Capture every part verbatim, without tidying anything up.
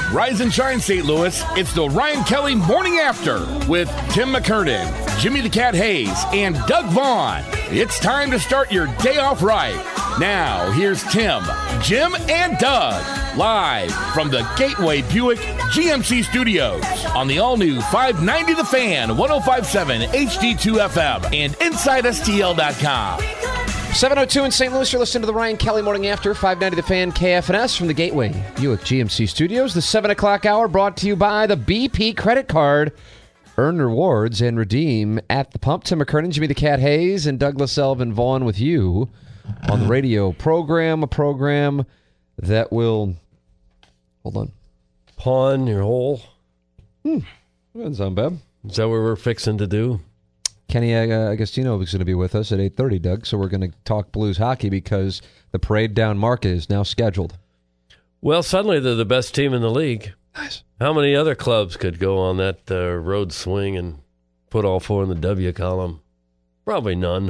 Rise and shine, Saint Louis. It's the Ryan Kelly Morning After with Tim McKernan, Jimmy the Cat Hayes, and Doug Vaughn. It's time to start your day off right. Now, here's Tim, Jim, and Doug, live from the Gateway Buick G M C Studios on the all-new five ninety The Fan, one oh five point seven H D two F M, and inside S T L dot com. seven oh two in Saint Louis, you're listening to the Ryan Kelly Morning After, five ninety The Fan, K F N S from the Gateway Buick G M C Studios. The seven o'clock hour brought to you by the B P Credit Card. Earn rewards and redeem at the pump. Tim McKernan, Jimmy the Cat Hayes, and Douglas Elvin Vaughn with you on the radio program, a program that will, hold on, pawn your hole. Hmm, doesn't sound bad. Is that what we're fixing to do? Kenny uh, Agostino is going to be with us at eight thirty, Doug, so we're going to talk Blues hockey because the Parade Down Market is now scheduled. Well, suddenly they're the best team in the league. Nice. How many other clubs could go on that uh, road swing and put all four in the W column? Probably none.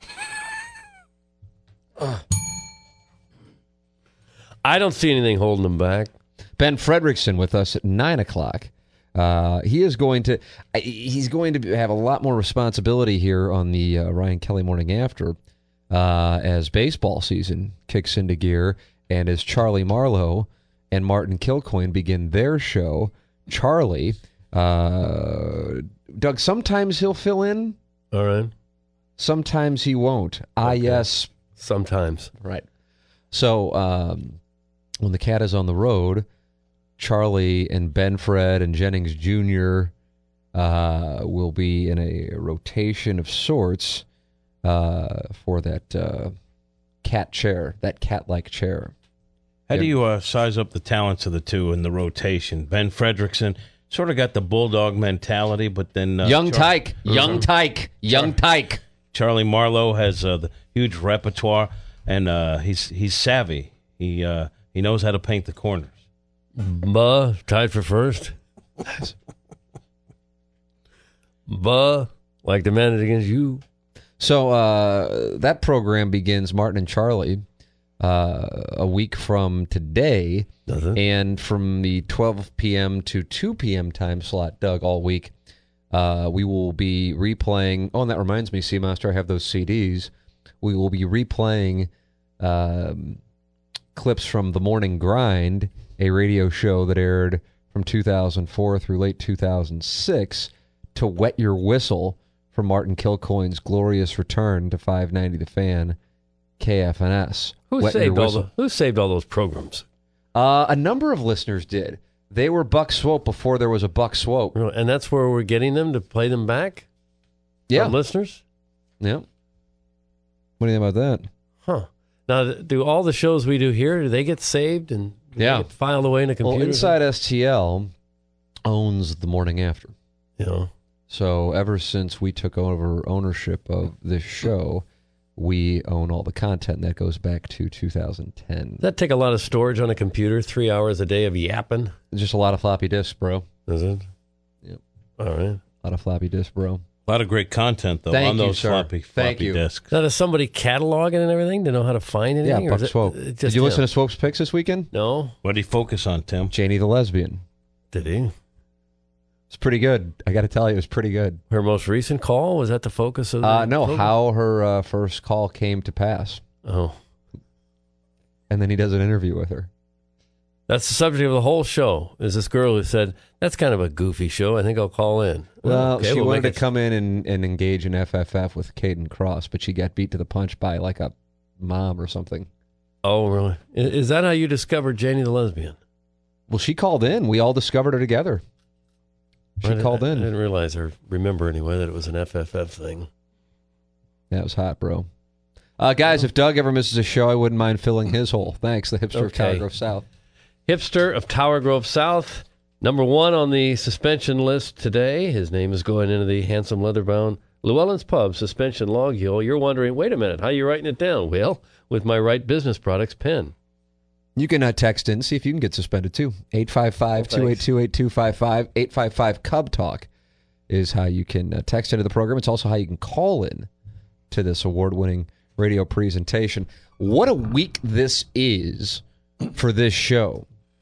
uh. I don't see anything holding them back. Ben Fredrickson with us at nine o'clock. Uh, he is going to he's going to have a lot more responsibility here on the uh, Ryan Kelly Morning After uh, as baseball season kicks into gear and as Charlie Marlowe and Martin Kilcoyne begin their show. Charlie, uh, Doug, sometimes he'll fill in. All right. Sometimes he won't. Okay. Ah, yes. Sometimes. Right. So um, when the cat is on the road, Charlie and Ben Fred and Jennings Junior uh, will be in a rotation of sorts uh, for that uh, cat chair, that cat-like chair. How yeah. do you uh, size up the talents of the two in the rotation? Ben Fredrickson sort of got the bulldog mentality, but then... Uh, young Char- Tyke, young Tyke, young Tyke. Charlie Marlowe has uh, the huge repertoire, and uh, he's he's savvy. He uh, he knows how to paint the corners. Buh, tied for first. Buh, like demanded against you. So uh, that program begins, Martin and Charlie, uh, a week from today. Does it? And from the twelve p.m. to two p.m. time slot, Doug, all week, uh, we will be replaying. Oh, and that reminds me, Seamaster, I have those C Ds. We will be replaying um, clips from The Morning Grind, a radio show that aired from two thousand four through late two thousand six, to wet your whistle for Martin Kilcoyne's glorious return to five ninety The Fan, K F N S. Who Wet saved your all whistle. the, Who saved all those programs? Uh, a number of listeners did. They were Buck Swope before there was a Buck Swope. And that's where we're getting them to play them back? Yeah. Our listeners? Yeah. What do you think about that? Huh. Now, do all the shows we do here, do they get saved and yeah. get filed away in a computer? Well, Inside S T L owns The Morning After. Yeah. So ever since we took over ownership of this show, we own all the content. That goes back to two thousand ten. Does that take a lot of storage on a computer? Three hours a day of yapping? Just a lot of floppy disks, bro. Is it? Yep. All right. A lot of floppy disks, bro. A lot of great content, though, Thank on you, those sir. floppy, Thank floppy you. disks. Now, does somebody catalog it and everything to know how to find anything? Yeah, or Buck is it- Swope. it Did just you him? listen to Swope's picks this weekend? No. What did he focus on, Tim? Janie the Lesbian. Did he? It's pretty good. I got to tell you, it was pretty good. Her most recent call? Was that the focus of the Uh, no, program? how her uh, first call came to pass. Oh. And then he does an interview with her. That's the subject of the whole show, is this girl who said, that's kind of a goofy show. I think I'll call in. Well, Okay, she we'll wanted make to it- come in and, and engage in F F F with Caden Cross, but she got beat to the punch by like a mom or something. Oh, really? I- Is that how you discovered Janie the Lesbian? Well, she called in. We all discovered her together. She I didn't- called I in. didn't realize or remember anyway that it was an F F F thing. That was hot, bro. Uh, guys, if Doug ever misses a show, I wouldn't mind filling his hole. Thanks, the hipster of Okay. Tower Grove South. Hipster of Tower Grove South, number one on the suspension list today. His name is going into the handsome leather-bound Llewellyn's Pub suspension log heel. You're wondering, wait a minute, how are you writing it down? Well, with my Right Business Products pen. You can uh, text in, see if you can get suspended too. eight five five, two eight two, eight two five five. eight five five, Cub Talk is how you can uh, text into the program. It's also how you can call in to this award-winning radio presentation. What a week this is for this show.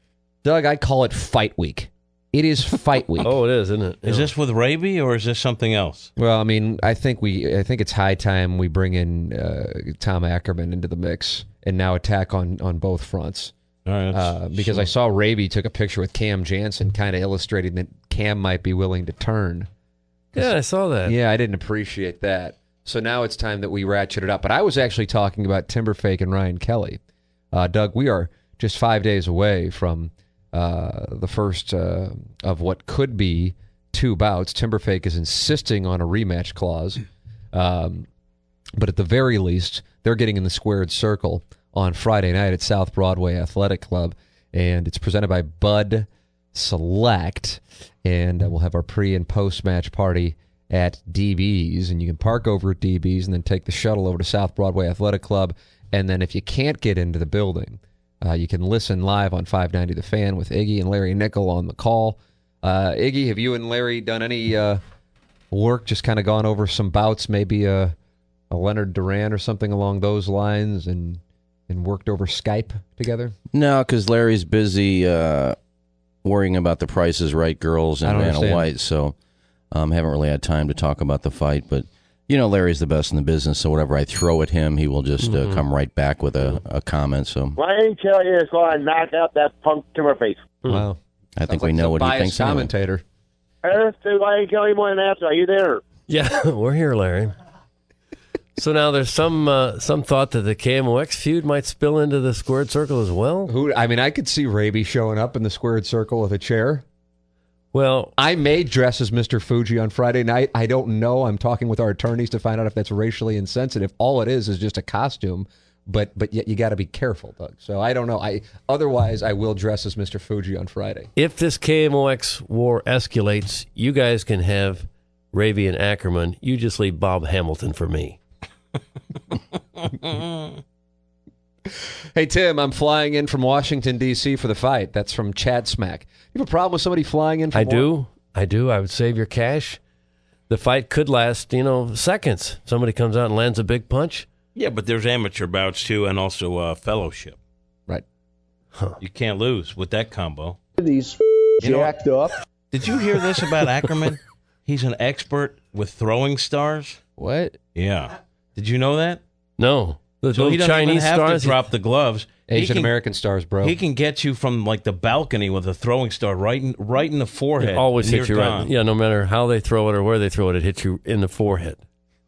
Doug, I call it fight week. It is fight week. Oh, it is, isn't it? Is Yeah. this with Raby or is this something else? Well, I mean, I think we, I think it's high time we bring in uh, Tom Ackerman into the mix and now attack on, on both fronts. All right, Uh, because so- I saw Raby took a picture with Cam Jansen, kind of illustrating that Cam might be willing to turn. Yeah, I saw that. Yeah, I didn't appreciate that. So now it's time that we ratchet it up. But I was actually talking about Timberfake and Ryan Kelly. Uh, Doug, we are just five days away from uh, the first uh, of what could be two bouts. Timberfake is insisting on a rematch clause. Um, but at the very least, they're getting in the squared circle on Friday night at South Broadway Athletic Club. And it's presented by Bud Select. And uh, we'll have our pre- and post-match party at D B's. And you can park over at D B's and then take the shuttle over to South Broadway Athletic Club. And then if you can't get into the building, uh, you can listen live on five ninety The Fan with Iggy and Larry Nickel on the call. Uh, Iggy, have you and Larry done any uh, work, just kind of gone over some bouts, maybe a, a Leonard Duran or something along those lines, and and worked over Skype together? No, because Larry's busy uh, worrying about the Price is Right girls I and don't Vanna understand. White, so um, haven't really had time to talk about the fight. But, you know, Larry's the best in the business, so whatever I throw at him, he will just uh, come right back with a, a comment. So Ryan Kelly is going to knock out that punk Timberfake. Wow. I think Sounds we like know some what he biased thinks. Anyway. commentator. Earth to Ryan Kelly morning after. Are you there? Yeah, we're here, Larry. So now there's some uh, some thought that the K M O X feud might spill into the squared circle as well. Who? I mean, I could see Raby showing up in the squared circle with a chair. Well, I may dress as Mister Fuji on Friday night. I don't know. I'm talking with our attorneys to find out if that's racially insensitive. All it is is just a costume, but but yet you got to be careful, Doug. So I don't know. I otherwise I will dress as Mister Fuji on Friday. if this K M O X war escalates, you guys can have Raby and Ackerman. You just leave Bob Hamilton for me. Hey Tim, I'm flying in from Washington D C for the fight. That's from Chad Smack. You have a problem with somebody flying in? From I do. I do. I would save your cash. The fight could last, you know, seconds. Somebody comes out and lands a big punch. Yeah, but there's amateur bouts too, and also uh, fellowship. Right. You can't lose with that combo. These You know jacked up. Did you hear this about Ackerman? He's an expert with throwing stars. What? Yeah. Did you know that? No. The So he little doesn't Chinese even have stars. to drop the gloves. He Asian can- American stars, bro. He can get you from like the balcony with a throwing star right in right in the forehead. It always and hits you're you gone. right. Yeah, no matter how they throw it or where they throw it, it hits you in the forehead.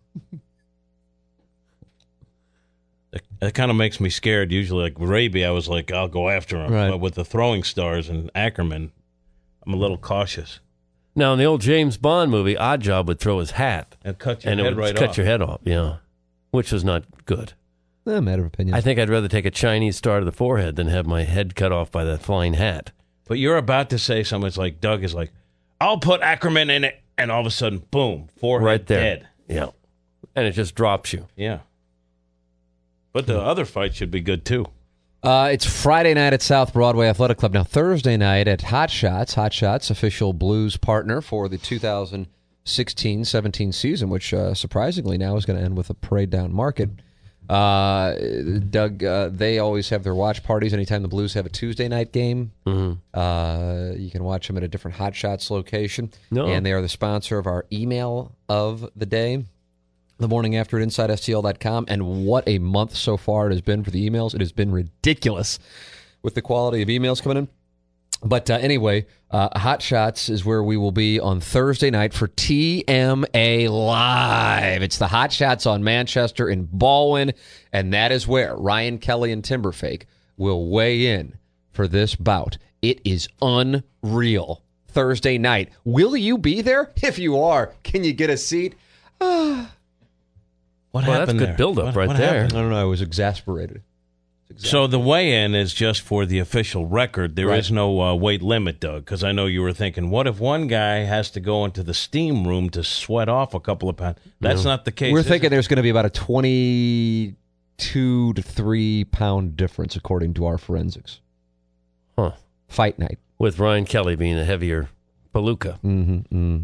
That, that kind of makes me scared. Usually, like Raby, I was like, I'll go after him. Right. But with the throwing stars and Ackerman, I'm a little cautious. Now, in the old James Bond movie, Oddjob would throw his hat, And cut your and it head would right cut off. your head off. Yeah, which was not good. a matter of opinion. I think I'd rather take a Chinese star to the forehead than have my head cut off by that flying hat. But you're about to say something. It's like Doug is like, I'll put Ackerman in it, and all of a sudden, boom, forehead Right there. dead. Yeah, and it just drops you. Yeah. But the other fight should be good too. Uh, it's Friday night at South Broadway Athletic Club. Now, Thursday night at Hot Shots, Hot Shots, official Blues partner for the two thousand sixteen seventeen season, which uh, surprisingly now is going to end with a parade down Market. Uh, Doug, uh, they always have their watch parties anytime the Blues have a Tuesday night game. Mm-hmm. Uh, you can watch them at a different Hot Shots location. No. And they are the sponsor of our email of the day, the morning after at inside S T L dot com. And what a month so far it has been for the emails. It has been ridiculous with the quality of emails coming in. But uh, anyway, uh, Hot Shots is where we will be on Thursday night for T M A Live. It's the Hot Shots on Manchester in Baldwin, and that is where Ryan Kelly and Timberfake will weigh in for this bout. It is unreal. Thursday night. Will you be there? If you are, can you get a seat? What Well, that's happened good there? buildup What- right what there. I happened? don't know. I was exasperated. So the weigh-in is just for the official record. There is Right. no uh, weight limit, Doug, because I know you were thinking, what if one guy has to go into the steam room to sweat off a couple of pounds? That's not the case. We're is thinking it? there's going to be about a twenty-two to three pound difference according to our forensics. Huh. Fight night. With Ryan Kelly being a heavier palooka. Mm-hmm.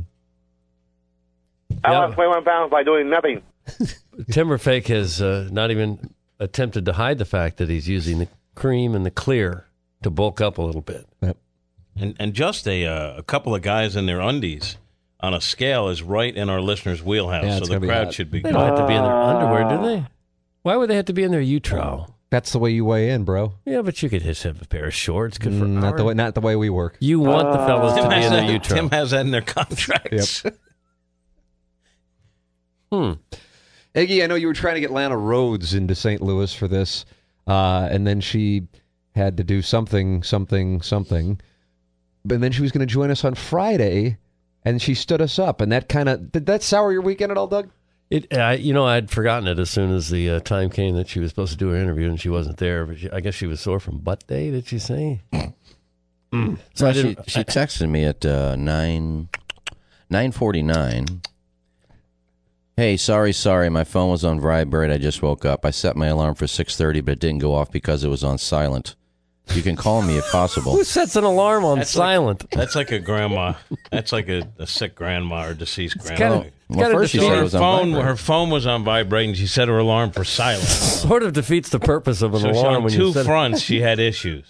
I Yeah. lost twenty-one pounds by doing nothing. Timberfake has uh, not even attempted to hide the fact that he's using the cream and the clear to bulk up a little bit. Yep. And and just a uh, a couple of guys in their undies on a scale is right in our listeners' wheelhouse, Yeah, so it's the gonna be crowd hot. should be They good. don't have to be in their underwear, do they? Why would they have to be in their U-Trowel? That's the way you weigh in, bro. Yeah, but you could just have a pair of shorts. Good for Mm, not our- the way. Not the way we work. You want the fellas Tim to be has, in their that, U-Trowel. Tim has that in their contracts. Hmm. Iggy, I know you were trying to get Lana Rhodes into Saint Louis for this, uh, and then she had to do something, something, something. But then she was going to join us on Friday, and she stood us up, and that kind of did that sour your weekend at all, Doug? It, I, you know, I'd forgotten it as soon as the uh, time came that she was supposed to do her interview, and she wasn't there. But she, I guess she was sore from butt day. Did she say? Mm. So So I she, didn't. she texted me at uh, nine nine forty nine. Hey, sorry, sorry, my phone was on vibrate. I just woke up. I set my alarm for six thirty, but it didn't go off because it was on silent. You can call me if possible. Who sets an alarm on That's silent? That's like a grandma. That's like a, a sick grandma or deceased kinda- grandma. It's Well, kinda first she defeats- said it her was on phone, vibrate. her phone was on vibrate, and she set her alarm for silent. Sort of defeats the purpose of an So she- alarm on when two you set it. fronts, she had issues.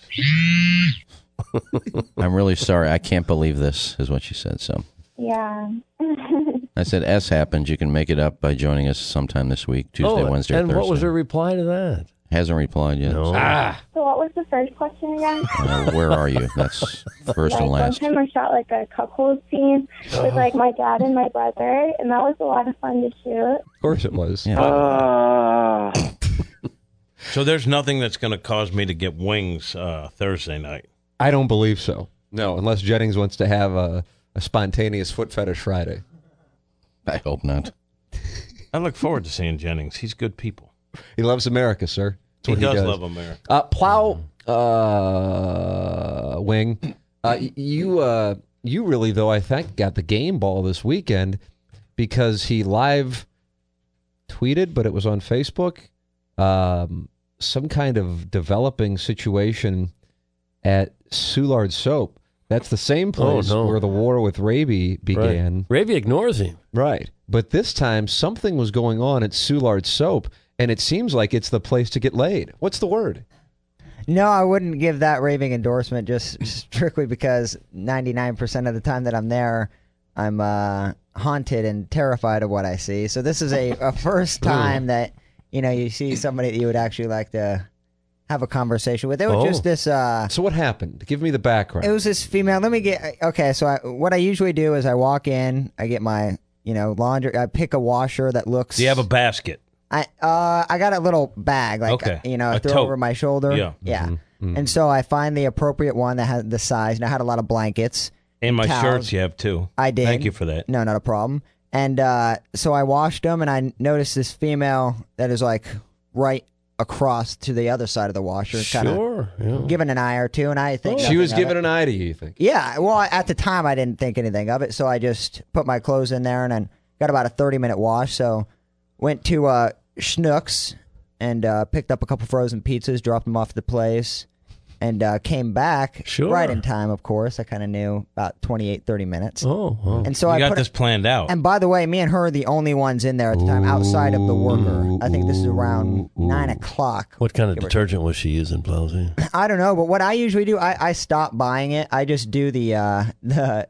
I'm really sorry. I can't believe this, is what she said. So Yeah. I said, S happens. You can make it up by joining us sometime this week, Tuesday, Oh, Wednesday, or and Thursday. what was her reply to that? Hasn't replied yet. No. Ah, So what was the first question again? Uh, where are you? That's first Like and one last. time I shot like a cuckold scene with like my dad and my brother, and that was a lot of fun to shoot. of course it was. Yeah. Uh, So there's nothing that's going to cause me to get wings uh, Thursday night. I don't believe so. No, unless Jennings wants to have a, a spontaneous foot fetish Friday. I hope not. I look forward to seeing Jennings. He's good people. He loves America, sir. That's He what does, he does. love America. Uh, Plow uh, Wing, uh, y- you uh, you really though I think got the game ball this weekend because he live tweeted, but it was on Facebook, um, some kind of developing situation at Soulard Soap. That's the same place Oh, no. where the war with Raby began. Right. Ravi ignores him. Right. But this time, something was going on at Soulard Soap, and it seems like it's the place to get laid. What's the word? No, I wouldn't give that raving endorsement just strictly because ninety-nine percent of the time that I'm there, I'm uh, haunted and terrified of what I see. So this is a, a first time that, you know, you see somebody that you would actually like to have a conversation with. It was Oh. just this... Uh, So what happened? Give me the background. It was this female. Let me get okay. So I, what I usually do is I walk in, I get my you know laundry. I pick a washer that looks. Do you have a basket? I uh I got a little bag like Okay. you know I A throw tote. over my shoulder. Yeah. yeah. Mm-hmm. And so I find the appropriate one that has the size. And I had a lot of blankets. In my Towels. shirts, you have two. I did. Thank you for that. No, not a problem. And uh, so I washed them, and I noticed this female that is like right across to the other side of the washer, kind of Sure. Yeah. giving an eye or two. And I think she nothing was of giving it. an eye to you, you think? Yeah, well, at the time I didn't think anything of it, so I just put my clothes in there and then got about a thirty minute wash. So went to uh, Schnucks and uh, picked up a couple frozen pizzas, dropped them off at the place, and uh, came back Sure. right in time. Of course, I kind of knew about twenty-eight, thirty minutes. Oh, wow. And so You I got put this it, planned out. and by the way, me and her are the only ones in there at the time outside of the worker. I think this is around Ooh. nine o'clock. What kind of Give or detergent was she using, Plowsy? I don't know, but what I usually do, I, I stop buying it. I just do the uh, the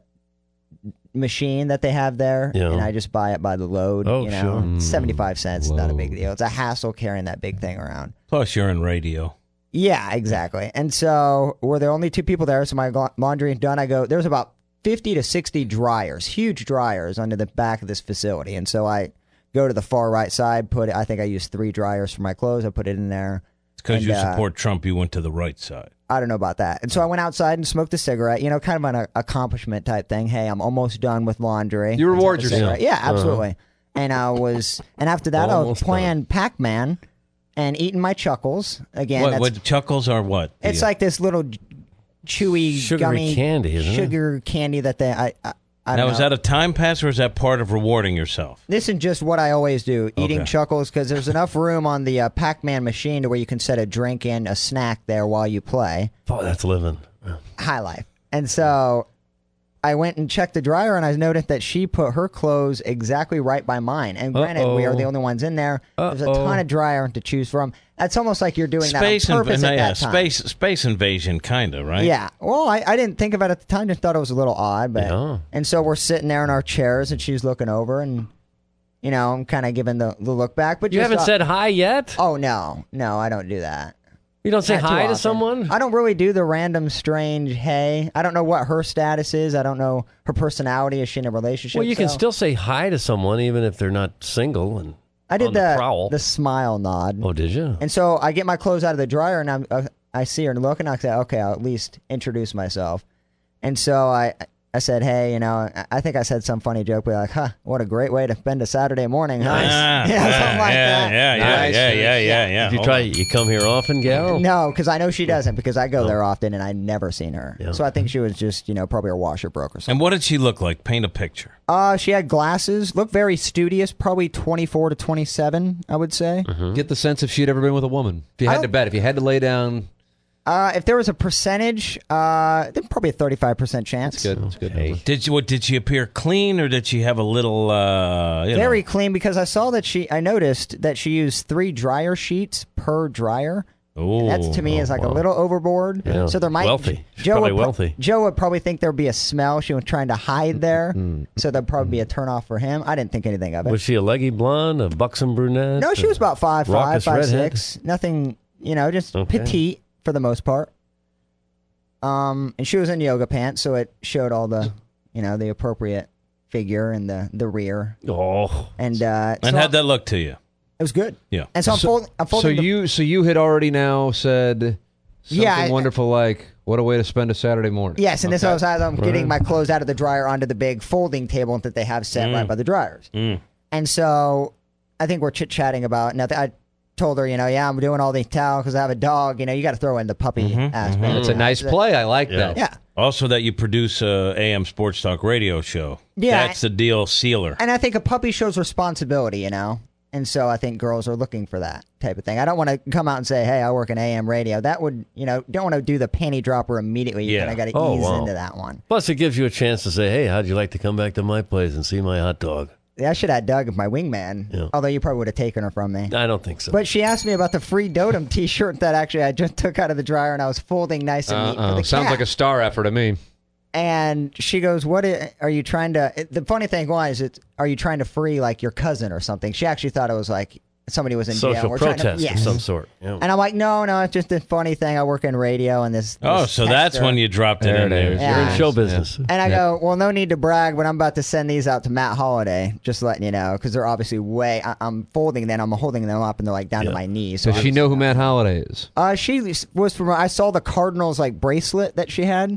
machine that they have there, Yeah. and I just buy it by the load. Oh, you know, sure. It's seventy-five cents. Not a big Load. deal. It's a hassle carrying that big thing around. Plus, you're in radio. Yeah, exactly. And so we're the only two people there. So my la- laundry is done. I go. There's about fifty to sixty dryers, huge dryers under the back of this facility, and so I go to the far right side. Put it. I think I used three dryers for my clothes. I put it in there. It's because And, you uh, support Trump, you went to the right side. I don't know about that. And so I went outside and smoked a cigarette, you know, kind of an uh, accomplishment type thing. Hey, I'm almost done with laundry. You reward Let's have a yourself. cigarette. Yeah, absolutely. And I was, and after that, I was Almost playing Pac Man and eating my Chuckles. Again, What, that's, what chuckles are what? it's The, uh, like this little chewy, Sugary gummy candy, isn't it? sugar candy that they, I, I, I now don't is know. that a time pass or is that part of rewarding yourself? This is just what I always do, eating Okay. Chuckles, because there's enough room on the uh, Pac-Man machine to where you can set a drink and a snack there while you play. Oh, that's living. High life. And so I went and checked the dryer, and I noticed that she put her clothes exactly right by mine. And granted, Uh-oh. we are the only ones in there. There's a Uh-oh. ton of dryer to choose from. That's almost like you're doing Space that on purpose inv- at yeah, that time. space space invasion, kind of, right? Yeah. Well, I, I didn't think of it at the time. Just thought it was a little odd. But Yeah. And so we're sitting there in our chairs, and she's looking over, and, you know, I'm kind of giving the, the look back. But You just haven't thought- said hi yet? Oh, no. No, I don't do that. You don't say Not too hi to often. someone? I don't really do the random, strange hey. I don't know what her status is. I don't know her personality. Is she in a relationship? Well, you can So- still say hi to someone even if they're not single and I did on the the, prowl. the smile nod. Oh, did you? And so I get my clothes out of the dryer, and I'm, uh, I see her and look, and I say, okay, I'll at least introduce myself. And so I I said, hey, you know, I- I think I said some funny joke, but like, huh, what a great way to spend a Saturday morning, huh? Ah, yeah, something like yeah, that. yeah, yeah, Nice. yeah, yeah, yeah, yeah. Did you Hold try? on. You come here often, gal? No, because I know she doesn't, because I go there often, and I never seen her. Yeah. So I think she was just, you know, probably her washer broke or something. And what did she look like? Paint a picture. Uh, she had glasses, looked very studious, probably twenty-four to twenty-seven, I would say. Get the sense if she'd ever been with a woman. If you I had to don't- bet, if you had to lay down, Uh, if there was a percentage, uh, then probably a thirty-five percent chance. it's good. It's good. Okay. Did you? What did she appear clean, or did she have a little? Uh, you Very know, clean, because I saw that she, I noticed that she used three dryer sheets per dryer. Ooh, That's to me is like a little overboard. Yeah. So there might Wealthy. She's Joe probably would pro- wealthy. Joe would probably think there'd be a smell she was trying to hide there. So that'd probably be a turnoff for him. I didn't think anything of it. Was she a leggy blonde, a buxom brunette? no, she was about five five, Raucous five redhead? six. Nothing, you know, just Okay. petite for the most part. Um, and she was in yoga pants, so it showed all the, you know, the appropriate figure and the the rear. Oh, And uh, And so how'd that look to you? it was good. Yeah. And so I'm, fold, I'm So folding. the- you, so you had already now said something Yeah, I- wonderful like, "What a way to spend a Saturday morning." Yes, and this Okay. was as I'm getting Right. my clothes out of the dryer onto the big folding table that they have set right by the dryers. Mm. And so I think we're chit chatting about nothing. I told her, you know, yeah, I'm doing all these towels because I have a dog. You know, you got to throw in the puppy aspect. It's a nice play. I like Yeah. that. Yeah. Also, that you produce a A M Sports Talk radio show. Yeah. That's the deal sealer. And I think a puppy shows responsibility, you know? And so I think girls are looking for that type of thing. I don't want to come out and say, hey, I work in A M radio. That would, you know, don't want to do the panty dropper immediately. You Yeah. kind of got to Oh, ease wow. into that one. plus it gives you a chance to say, "Hey, how'd you like to come back to my place and see my hot dog?" Yeah, I should have Doug as my wingman, Yeah. although you probably would have taken her from me. I don't think so. But she asked me about the free Dotem T-shirt that actually I just took out of the dryer and I was folding nice and neat for Uh-oh. the Sounds cat. like a star effort to me. And she goes, "What i- are you trying to?" The funny thing was, it's, "Are you trying to free like your cousin or something?" She actually thought it was like somebody was in jail. Social We're trying to- protest yes. of some sort. Yeah. And I'm like, "No, no, it's just a funny thing. I work in radio and this." Oh, this so that's texter- when you dropped it There in it there. is. Yeah. You're in show business. And I go, "Well, no need to brag, but I'm about to send these out to Matt Holliday, just letting you know, because they're obviously way. I, I'm folding them, I'm holding them up, and they're like down Yeah. to my knees." So Does she I'm- know who Matt Holliday is? Uh, she was from. I saw the Cardinals like bracelet that she had.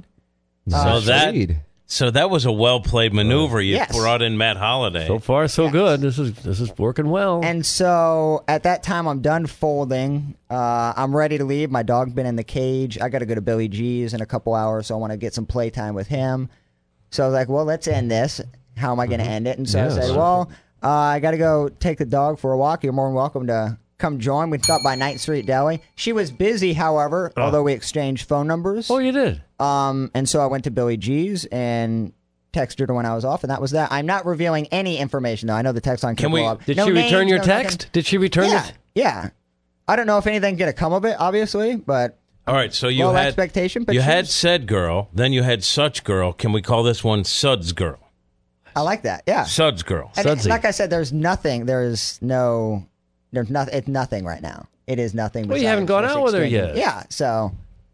So that Sweet. so that was a well played maneuver. You Yes. brought in Matt Holliday. So far, so good. This is this is working well. And so at that time, I'm done folding. Uh, I'm ready to leave. My dog been in the cage. I got to go to Billy G's in a couple hours, so I want to get some playtime with him. So I was like, well, let's end this. How am I going to end it? And so Yeah, I said, sure. well, uh, I got to go take the dog for a walk. You're more than welcome to come join. We stopped by Ninth Street Deli. She was busy, however, although we exchanged phone numbers. oh, you did. Um, and so I went to Billy G's and texted her when I was off, and that was that. I'm not revealing any information, though. I know the text line Can can we- blow up. Did No she return names, your no text? nothing. Did she return Yeah, it? yeah. I don't know if anything's going to come of it, obviously, but All right, so you low had expectation. But you she had was- said girl, then you had such girl. Can we call this one Suds girl? I like that. Yeah. Suds girl. And Sudsy. like I said, there's nothing. There's no. There's nothing. It's nothing right now. It is nothing. Well, you haven't besides gone just out with her exchanging- yet. Yeah. So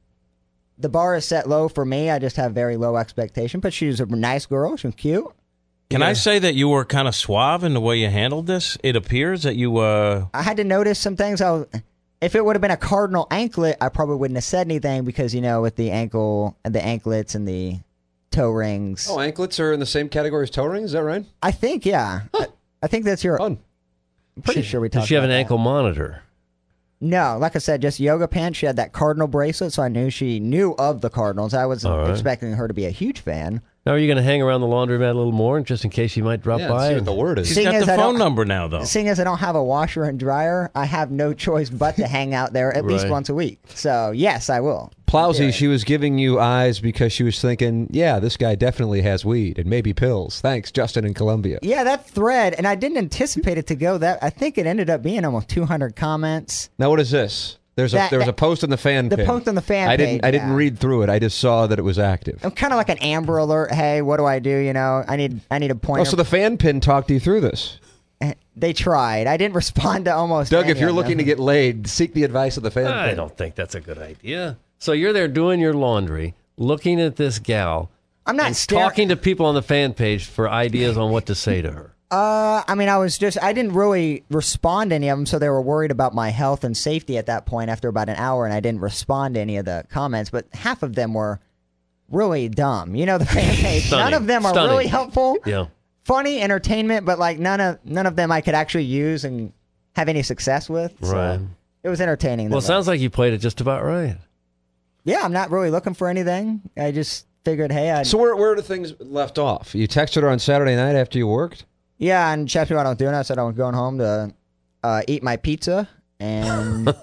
the bar is set low for me. I just have very low expectation. But she's a nice girl. She's cute. Can I say that you were kind of suave in the way you handled this? It appears that you uh I had to notice some things. I was, if it would have been a cardinal anklet, I probably wouldn't have said anything because you know with the ankle and the anklets and the toe rings. Oh, anklets are in the same category as toe rings. Is that right? I think yeah. I, I think that's your. Fun. I'm pretty sure we Did talked. she have an about that. ankle monitor? No, like I said, just yoga pants. She had that cardinal bracelet, so I knew she knew of the Cardinals. I wasn't All right. expecting her to be a huge fan. Now, are you going to hang around the laundromat a little more just in case she might drop Yeah, by? see what and- the word is. she's Seeing got as the I phone don't- number now though. Seeing as I don't have a washer and dryer, I have no choice but to hang out there at least Right. once a week. So yes, I will. Plowsy, she was giving you eyes because she was thinking, yeah, this guy definitely has weed and maybe pills. Thanks, Justin in Columbia. Yeah, that thread, and I didn't anticipate it to go that. I think it ended up being almost two hundred comments. Now, what is this? There's a That- there was a that- post on the fan the page. post on the fan I didn't page, I didn't yeah. read through it. I just saw that it was active. I'm kind of like an Amber Alert. Hey, what do I do? You know, I need I need a Oh, pointer. so the fan pin talked you through this. They tried. I didn't respond to almost. Doug, any if you're of looking to them. get laid, seek the advice of the fan I pin. don't think that's a good idea. So you're there doing your laundry, looking at this gal, I'm not and staring. talking to people on the fan page for ideas on what to say to her. Uh, I mean, I was just, I didn't really respond to any of them, so they were worried about my health and safety at that point after about an hour, and I didn't respond to any of the comments, but half of them were really dumb. You know, the fan page. Stunning. None of them are Stunning. really helpful. Yeah. Funny, entertainment, but like none of none of them I could actually use and have any success with. So Right. it was entertaining. Well, it though. sounds like you played it just about right. Yeah, I'm not really looking for anything. I just figured, hey, I So where where do things left off? You texted her on Saturday night after you worked? yeah, and she asked me what I was doing. I said I was going home to uh, eat my pizza and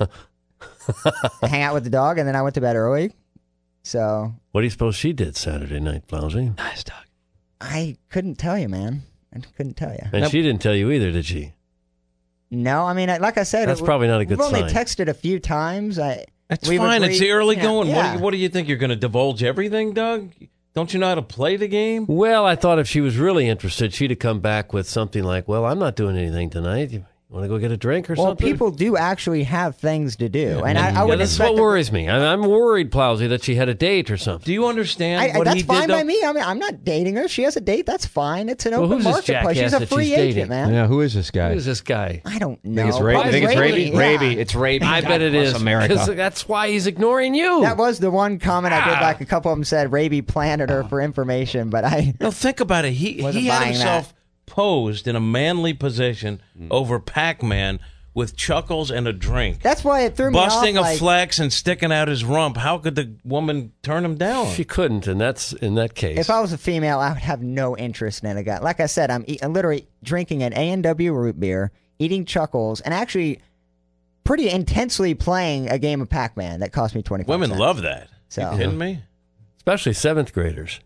hang out with the dog, and then I went to bed early. So What do you suppose she did Saturday night, Plowsy? Nice, Doug. I couldn't tell you, man. I couldn't tell you. And she didn't tell you either, did she? No, I mean, I- like I said, That's it- probably not a good we've only sign. texted a few times. I That's we've fine. agreed- It's the early yeah, going. What, yeah. do you, what do you think? You're going to divulge everything, Doug? Don't you know how to play the game? Well, I thought if she was really interested, she'd have come back with something like, well, I'm not doing anything tonight. You want to go get a drink or Well, something? people do actually have things to do, and I, I yeah, would that's expect what that- worries me. I, I'm worried, Plowsy, that she had a date or something. Do you understand I, I, what that's he fine did? by though? me. I mean, I'm not dating her. She has a date. That's fine. It's an Well, open who's this marketplace. She's jackass a that free she's agent, dating? man. Yeah, who is this guy? Who's this guy? I don't know. Think it's Ra- Probably think it's Raby. Raby? Yeah. Raby. It's Raby. I God bet it bless is. America. 'Cause that's why he's ignoring you. That was the one comment I Ah. did. Like a couple of them said, Raby planted her for information, but I. No, think about it. He Wasn't he had buying himself posed in a manly position over Pac-Man with chuckles and a drink, That's why it threw me busting off. a like, flex and sticking out his rump. How could the woman turn him down? She couldn't, and that's in that case. If I was a female, I would have no interest in a guy. Like I said, I'm, eat, I'm literally drinking an A and W root beer, eating Chuckles, and actually pretty intensely playing a game of Pac-Man that cost me twenty-five Women cents. love that. So- You kidding me? Especially seventh graders.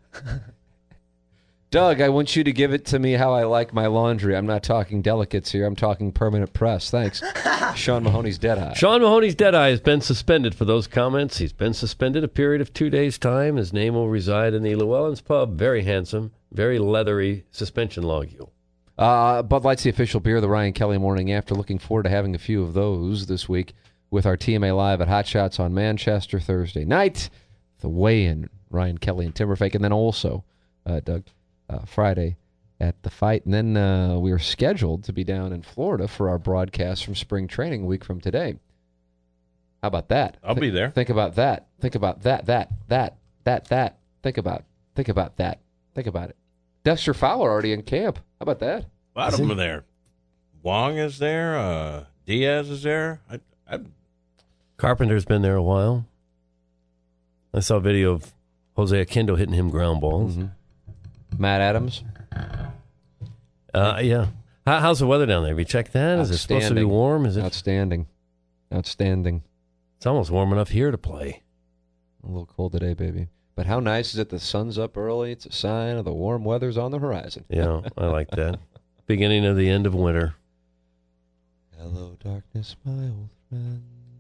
Doug, I want you to give it to me how I like my laundry. I'm not talking delicates here. I'm talking permanent press. Thanks. Sean Mahoney's Deadeye. Sean Mahoney's Deadeye has been suspended for those comments. He's been suspended a period of two days' time. His name will reside in the Llewellyn's Pub. Very handsome, very leathery suspension log. Uh, Bud Light's the official beer of the Ryan Kelly Morning After. Looking forward to having a few of those this week with our T M A Live at Hot Shots on Manchester Thursday night. The weigh-in, Ryan Kelly and Timberfake. And then also, uh, Doug, uh, Friday at the fight. And then uh, we are scheduled to be down in Florida for our broadcast from spring training a week from today. How about that? I'll be there. Think about that. Think about that, that, that, that, that. Think about Think about that. Think about it. Dexter Fowler already in camp. How about that? A lot of them are there. Wong is there. Uh, Diaz is there. I, I, Carpenter's been there a while. I saw a video of Jose Akindo hitting him ground balls. Mm-hmm. Matt Adams. Uh, yeah. How, how's the weather down there? Have you checked that? Is it supposed to be Outstanding. warm? Is it? Outstanding. Outstanding. It's almost warm enough here to play. A little cold today, baby. But how nice is it the sun's up early? It's a sign of the warm weather's on the horizon. Yeah, I like that. Beginning of the end of winter. Hello, darkness, my old friend.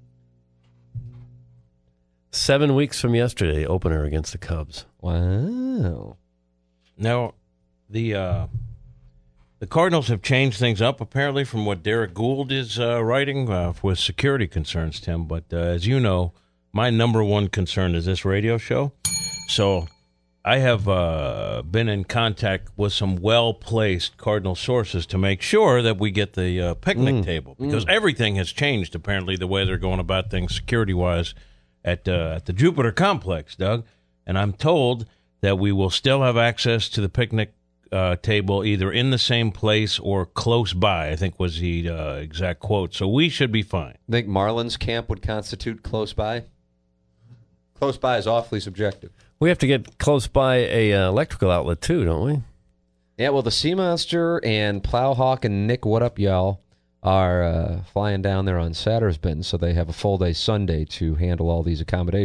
Seven weeks from yesterday, opener against the Cubs. Wow. now, the uh, the Cardinals have changed things up apparently from what Derek Gould is uh, writing uh, with security concerns, Tim. But uh, as you know, my number one concern is this radio show. So I have uh, been in contact with some well-placed Cardinal sources to make sure that we get the uh, picnic Mm. table, because everything has changed, apparently, the way they're going about things security-wise at, uh, at the Jupiter Complex, Doug. And I'm told that we will still have access to the picnic uh, table either in the same place or close by, I think was the uh, exact quote. So we should be fine. Think Marlins camp would constitute close by? Close by is awfully subjective. We have to get close by a uh, electrical outlet too, don't we? Yeah, well, the Sea Monster and Plowhawk and Nick What Up Y'all are uh, flying down there on Sattersbin, so they have a full day Sunday to handle all these accommodations.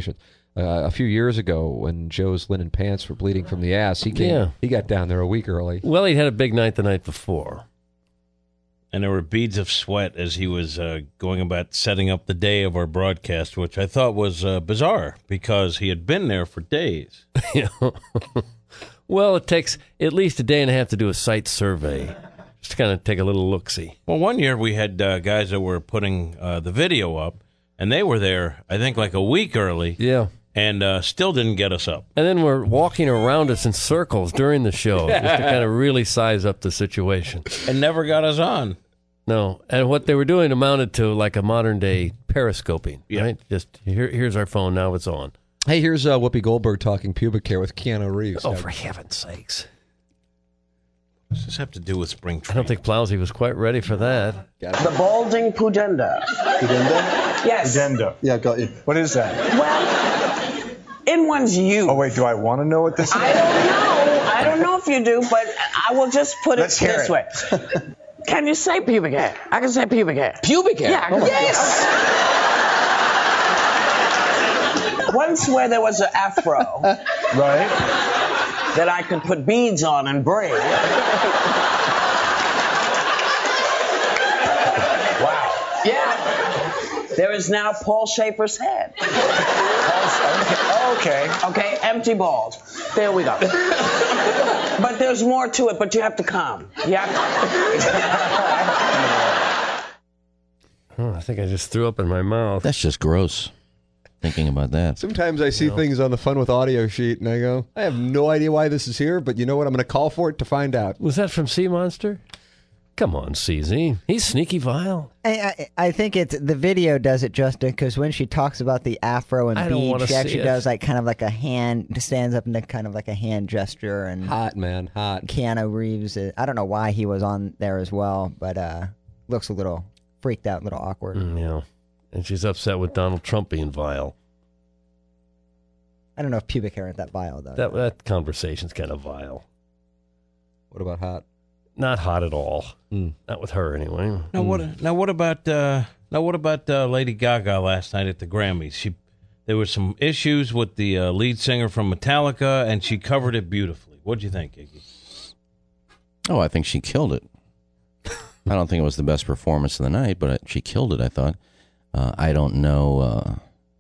Uh, a few years ago, when Joe's linen pants were bleeding from the ass, he came. Yeah. He got down there a week early. Well, he had a big night the night before. And there were beads of sweat as he was uh, going about setting up the day of our broadcast, which I thought was uh, bizarre because he had been there for days. Well, it takes at least a day and a half to do a site survey, just to kind of take a little look-see. Well, one year we had uh, guys that were putting uh, the video up, and they were there, I think, like a week early. Yeah. And uh, still didn't get us up. And then we're walking around us in circles during the show just to kind of really size up the situation. And never got us on. No. And what they were doing amounted to like a modern-day periscoping, Yeah. right? Just here, here's our phone, now it's on. Hey, here's uh, Whoopi Goldberg talking pubic hair with Keanu Reeves. Oh, for heaven's sakes. What does this have to do with spring I training? don't think Plowsy was quite ready for that. The balding pudenda. Pudenda? Yes. Pudenda. Yeah, got you. What is that? Well, in one's youth. Oh, wait, do I want to know what this is? I don't know. I don't know if you do, but I will just put it Let's hear this it. way. Can you say pubic hair? I can say pubic hair. Pubic hair? Yeah. Yes. Once where there was an afro. Right. That I could put beads on and braid. Wow. Yeah. There is now Paul Schaefer's head. Okay. Okay, empty bald. There we go. But there's more to it, but you have to come. You have Oh, I think I just threw up in my mouth. That's just gross. Thinking about that. Sometimes I see No. things on the Fun with Audio sheet, and I go, I have no idea why this is here, but you know what? I'm going to call for it to find out. Was that from Sea Monster? Come on, C Z. He's sneaky vile. I, I, I think it's the video does it justice because when she talks about the afro and I don't beads, wanna she actually see it. does like kind of like a hand, stands up and kind of like a hand gesture. And Hot, man, hot. Keanu Reeves, uh, I don't know why he was on there as well, but uh, looks a little freaked out, a little awkward. Mm, yeah. And she's upset with Donald Trump being vile. I don't know if pubic hair is that vile though. That that conversation's kind of vile. What about hot? Not hot at all. Mm. Not with her, anyway. Now what? Now what about? Uh, now what about uh, Lady Gaga last night at the Grammys? She, there were some issues with the uh, lead singer from Metallica, and she covered it beautifully. What'd you think, Iggy? Oh, I think she killed it. I don't think it was the best performance of the night, but she killed it, I thought. Uh, I don't know uh,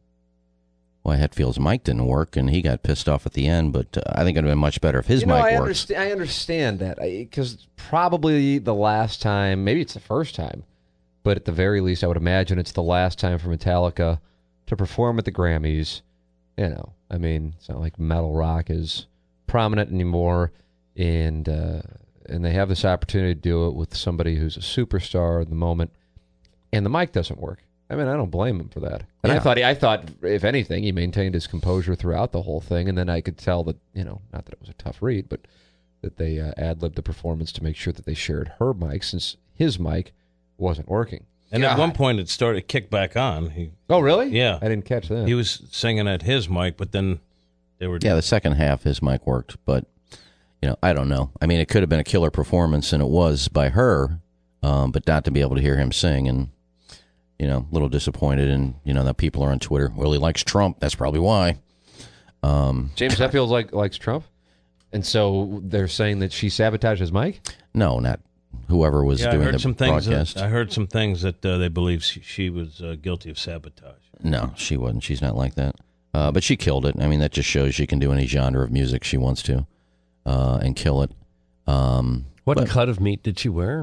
why Hetfield's mic didn't work, and he got pissed off at the end, but uh, I think it would have been much better if his you know, mic I worked. underst- I understand that because probably the last time, maybe it's the first time, but at the very least, I would imagine it's the last time for Metallica to perform at the Grammys. You know, I mean, it's not like metal rock is prominent anymore, and uh, and they have this opportunity to do it with somebody who's a superstar in the moment, and the mic doesn't work. I mean, I don't blame him for that. And I Yeah. thought, he, I thought, if anything, he maintained his composure throughout the whole thing. And then I could tell that, you know, not that it was a tough read, but that they uh, ad-libbed the performance to make sure that they shared her mic since his mic wasn't working. And God. at one point, it started to kick back on. He, Oh, really? yeah, I didn't catch that. he was singing at his mic, but then they were. Yeah, the second half, his mic worked, but, you know, I don't know. I mean, it could have been a killer performance, and it was by her, um, but not to be able to hear him sing, and, you know, a little disappointed, and, you know, that people are on Twitter, well, he likes Trump, that's probably why. Um, James Hetfield like, likes Trump? And so they're saying that she sabotaged his mic? no, not whoever was Yeah, I doing heard the some things. broadcast. That, I heard some things that uh, they believe she, she was uh, guilty of sabotage. No, she wasn't. She's not like that. Uh, but she killed it. I mean, that just shows she can do any genre of music she wants to uh, and kill it. Um, What but- cut of meat did she wear?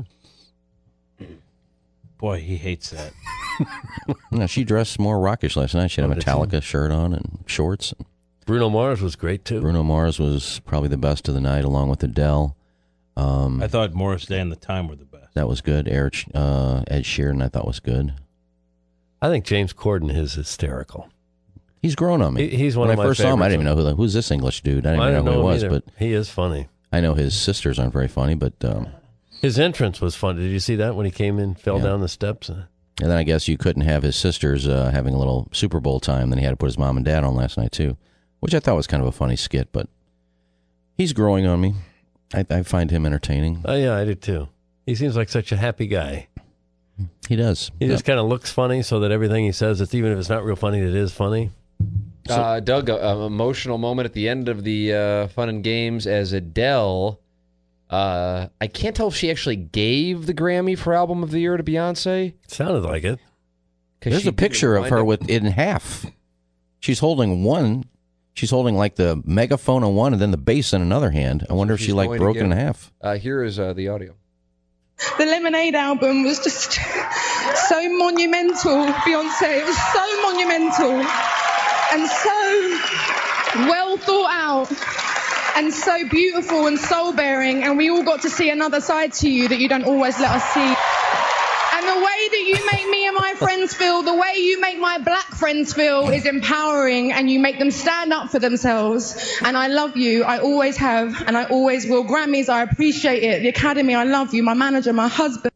Boy, he hates that. No, she dressed more rockish last night. She had Oh, a did she? Metallica shirt on and shorts. Bruno Mars was great, too. Bruno Mars was probably the best of the night, along with Adele. Um, I thought Morris Day and the Time were the best. that was good. Eric, uh, Ed Sheeran, I thought was good. I think James Corden is hysterical. He's grown on me. He- he's one when of I my first saw him, I didn't favorites. even know who the, who's this English dude. I didn't I even don't know who know he him was, either. but He is funny. I know his sisters aren't very funny. But um, His entrance was fun. Did you see that when he came in, fell Yeah. down the steps? and then I guess you couldn't have his sisters uh, having a little Super Bowl time. Then he had to put his mom and dad on last night too, which I thought was kind of a funny skit. But he's growing on me. I, I find him entertaining. Oh, yeah, I did, too. He seems like such a happy guy. He does. He just kind of looks funny so that everything he says, it's even if it's not real funny, it is funny. Uh, Doug, an emotional moment at the end of the uh, Fun and Games as Adele. Uh, I can't tell if she actually gave the Grammy for Album of the Year to Beyonce. Sounded like it. There's a picture of her with it in half. She's holding one. She's holding like the megaphone in one and then the bass in another hand. I wonder if she like broke it in half. Uh, here is uh, the audio. The Lemonade album was just so monumental, Beyonce. It was so monumental and so well thought out and so beautiful and soul-bearing, and we all got to see another side to you that you don't always let us see. And the way that you make me and my friends feel, the way you make my black friends feel is empowering, and you make them stand up for themselves. And I love you. I always have, and I always will. Grammys, I appreciate it. The Academy, I love you. My manager, my husband.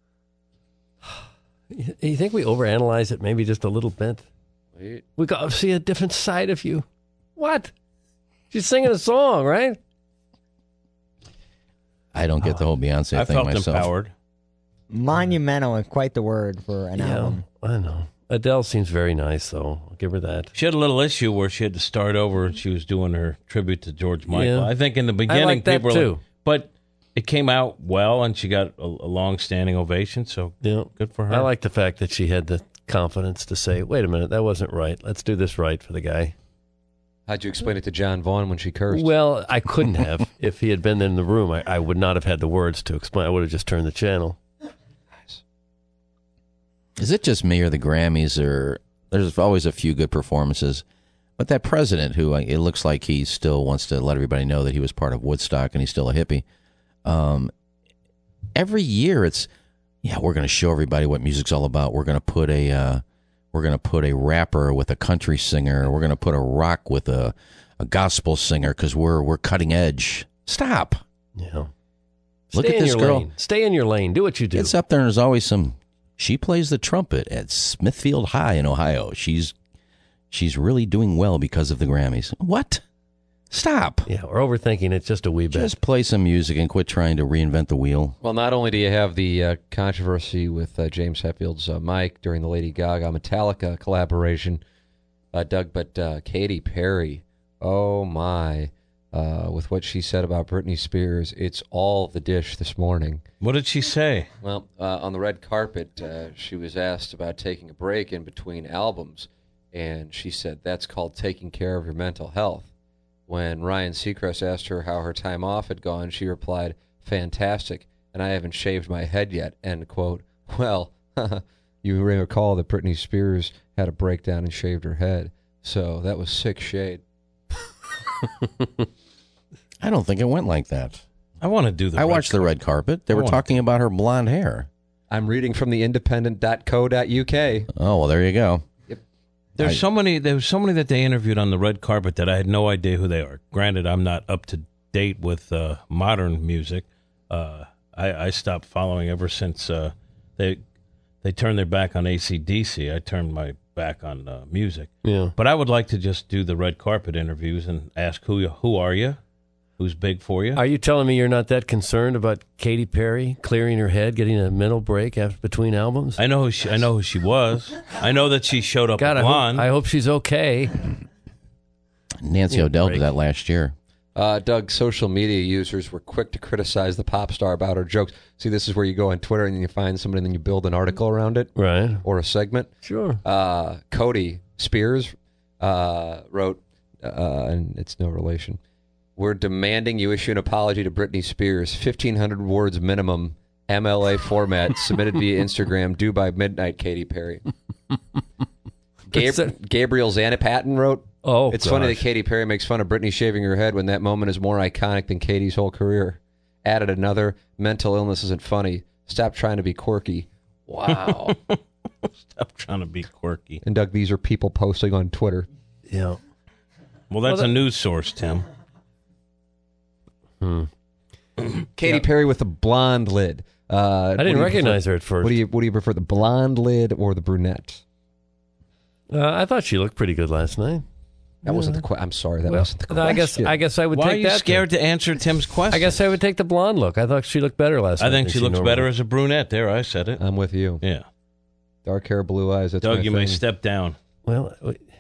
You think we overanalyze it maybe just a little bit? Wait. We got to see a different side of you. What? She's singing a song, right? I don't get the whole Beyonce I thing felt myself. empowered. Monumental is quite the word for an Yeah, album. I know. Adele seems very nice, though. I'll give her that. She had a little issue where she had to start over and she was doing her tribute to George Michael. Yeah. I think in the beginning, I like that people were too. like, but it came out well and she got a, a long-standing ovation, so Yeah. good for her. I like the fact that she had the confidence to say, wait a minute, that wasn't right. Let's do this right for the guy. How'd you explain it to John Vaughn when she cursed? Well, I couldn't have. If he had been in the room, I, I would not have had the words to explain. I would have just turned the channel. Is it just me or the Grammys, or there's always a few good performances? But that president, who it looks like he still wants to let everybody know that he was part of Woodstock and he's still a hippie. Um, every year, it's yeah, we're going to show everybody what music's all about. We're going to put a uh, we're going to put a rapper with a country singer. We're going to put a rock with a a gospel singer because we're we're cutting edge. Stop. Yeah. Look Stay at in this your girl. lane. Stay in your lane. Do what you do. It's up there, and there's always some. She plays the trumpet at Smithfield High in Ohio. She's she's really doing well because of the Grammys. What? Stop. Yeah, we're overthinking it just a wee bit. Just play some music and quit trying to reinvent the wheel. Well, not only do you have the uh, controversy with uh, James Hetfield's uh, mic during the Lady Gaga Metallica collaboration, uh, Doug, but uh, Katy Perry, oh my, uh, with what she said about Britney Spears, it's all the dish this morning. What did she say? Well, uh, on the red carpet, uh, she was asked about taking a break in between albums, and she said that's called taking care of your mental health. When Ryan Seacrest asked her how her time off had gone, she replied, fantastic, and I haven't shaved my head yet, end quote. Well, you may recall that Britney Spears had a breakdown and shaved her head, so that was sick shade. I don't think it went like that. I want to do the I red watched the red carpet. They I were wanna- talking about her blonde hair. I'm reading from the independent dot co dot U K. Oh, well, there you go. There's I- so many. There's so many that they interviewed on the red carpet that I had no idea who they are. Granted, I'm not up to date with uh, modern music. Uh, I, I stopped following ever since uh, they they turned their back on A C D C. I turned my back on uh, music. Yeah. But I would like to just do the red carpet interviews and ask who who are you, who's big for you. Are you telling me you're not that concerned about Katy Perry clearing her head, getting a mental break after between albums? I know who she. I know who she was. I know that she showed up God, I hope, blonde. I hope she's okay. Nancy Yeah, O'Dell break. did that last year. Uh, Doug, social media users were quick to criticize the pop star about her jokes. See, this is where you go on Twitter and then you find somebody and then you build an article around it. Right. Or a segment. Sure. Uh, Cody Spears uh, wrote, uh, and it's no relation, we're demanding you issue an apology to Britney Spears, fifteen hundred words minimum, M L A format, submitted via Instagram, due by midnight, Katy Perry. Gab- Gabriel Zanapatton wrote, Oh, it's gosh. funny that Katy Perry makes fun of Britney shaving her head when that moment is more iconic than Katy's whole career. Added another, mental illness isn't funny. Stop trying to be quirky. Wow. Stop trying to be quirky. And Doug, these are people posting on Twitter. Yeah. Well, that's Well, that- a news source, Tim. Hmm. Katy Perry with the blonde lid. Uh, I didn't recognize her at first. What do you What do you prefer, the blonde lid or the brunette? Uh, I thought she looked pretty good last night. That wasn't the question. I'm sorry, that Well, wasn't the question. I guess I guess I would Why take are you that. scared then. to answer Tim's question? I guess I would take the blonde look. I thought she looked better last night. I think than she looks normally- better as a brunette. There, I said it. I'm with you. Yeah. Dark hair, blue eyes. That's Doug, my you thing. may step down. Well,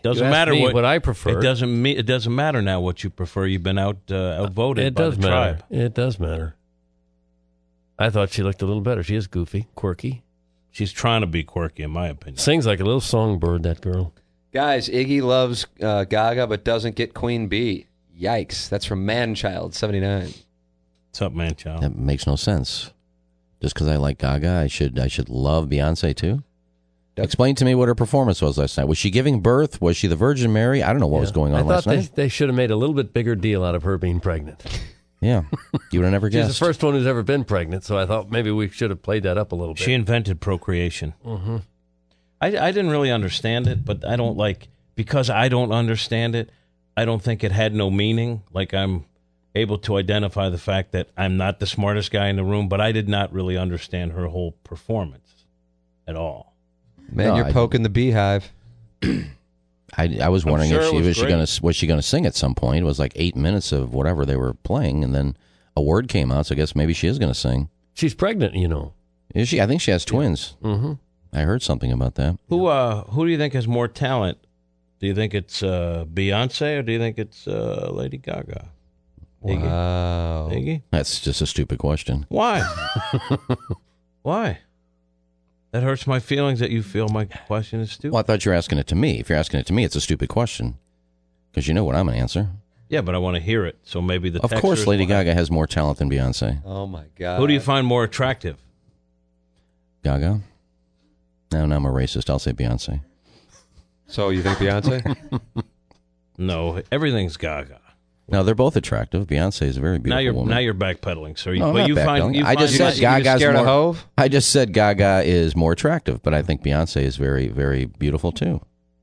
Doesn't You asked matter me what, what I prefer. It doesn't me, It doesn't matter now what you prefer. You've been out uh, outvoted It by does the matter. tribe. It does matter. I thought she looked a little better. She is goofy, quirky. She's trying to be quirky, in my opinion. Sings like a little songbird, that girl. Guys, Iggy loves uh, Gaga but doesn't get Queen Bee. Yikes. That's from Manchild seventy-nine. What's up, Manchild? That makes no sense. Just because I like Gaga, I should I should love Beyonce too? Yep. Explain to me what her performance was last night. Was she giving birth? Was she the Virgin Mary? I don't know what Yeah. was going on I last thought they, night. they should have made a little bit bigger deal out of her being pregnant. Yeah, you would have never She's guessed. the first one who's ever been pregnant, so I thought maybe we should have played that up a little bit. She invented procreation. Mm-hmm. I, I didn't really understand it, but I don't like, because I don't understand it, I don't think it had no meaning. Like, I'm able to identify the fact that I'm not the smartest guy in the room, but I did not really understand her whole performance at all. Man, No, you're I- poking the beehive. I, I was I'm wondering sure if it she was was she great. gonna was she gonna sing at some point. It was like eight minutes of whatever they were playing, and then a word came out. So I guess maybe she is gonna sing. She's pregnant, you know. Is she? I think she has twins. Mm-hmm. I heard something about that. Who uh who do you think has more talent? Do you think it's uh, Beyonce or do you think it's uh, Lady Gaga? Iggy? Wow. Iggy? That's just a stupid question. Why? Why? That hurts my feelings that you feel my question is stupid. Well, I thought you were asking it to me. If you're asking it to me, it's a stupid question because you know what I'm gonna answer. Yeah, but I want to hear it. So maybe the Of course, texters Lady will have- Gaga has more talent than Beyonce. Oh, my God. Who do you find more attractive? Gaga? No, no, I'm a racist. I'll say Beyonce. So you think Beyonce? No, everything's Gaga. No, they're both attractive. Beyonce is a very beautiful Now you're woman. now you're backpedaling. So you, No, I'm but not you find backpedaling. you I just find said you- you Gaga's scared of more. Hove? I just said Gaga is more attractive, but I think Beyonce is very, very beautiful too.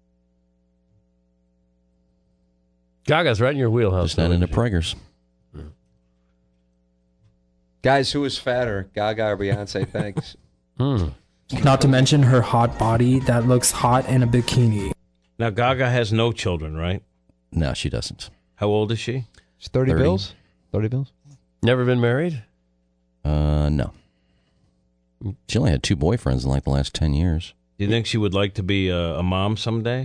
Gaga's right in your wheelhouse. Just not though, into isn't she? preggers. Guys, who is fatter, Gaga or Beyonce? Thanks. Hmm. Not to mention her hot body that looks hot in a bikini. Now Gaga has no children, right? No, she doesn't. How old is she? It's thirty, thirty. bills? thirty bills? Never been married? Uh, no. She only had two boyfriends in like the last ten years. Do you think she would like to be a, a mom someday?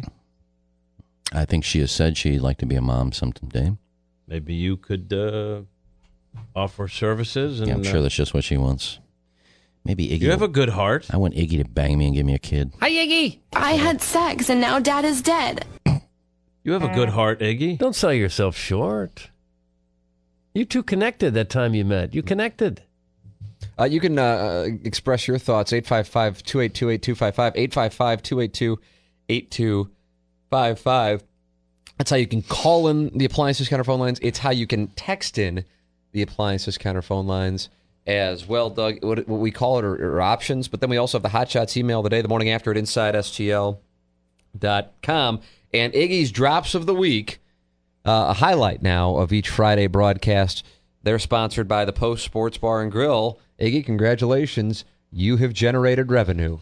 I think she has said she'd like to be a mom someday. Maybe you could uh, offer services. And Yeah, I'm sure uh, that's just what she wants. Maybe Iggy. you have will- a good heart. I want Iggy to bang me and give me a kid. Hi, Iggy. I had sex and now Dad is dead. You have a good heart, Iggy. Don't sell yourself short. You two connected that time you met. You connected. Uh, you can uh, express your thoughts, eight five five, two eight two, eight two five five, eight five five, two eight two, eight two five five. That's how you can call in the Appliance Discounter phone lines. It's how you can text in the Appliance Discounter phone lines as well, Doug. What, what we call it are, are options, but then we also have the Hot Shots email the day, the morning after at inside S T L dot com. And Iggy's Drops of the Week, uh, a highlight now of each Friday broadcast. They're sponsored by the Post Sports Bar and Grill. Iggy, congratulations. You have generated revenue.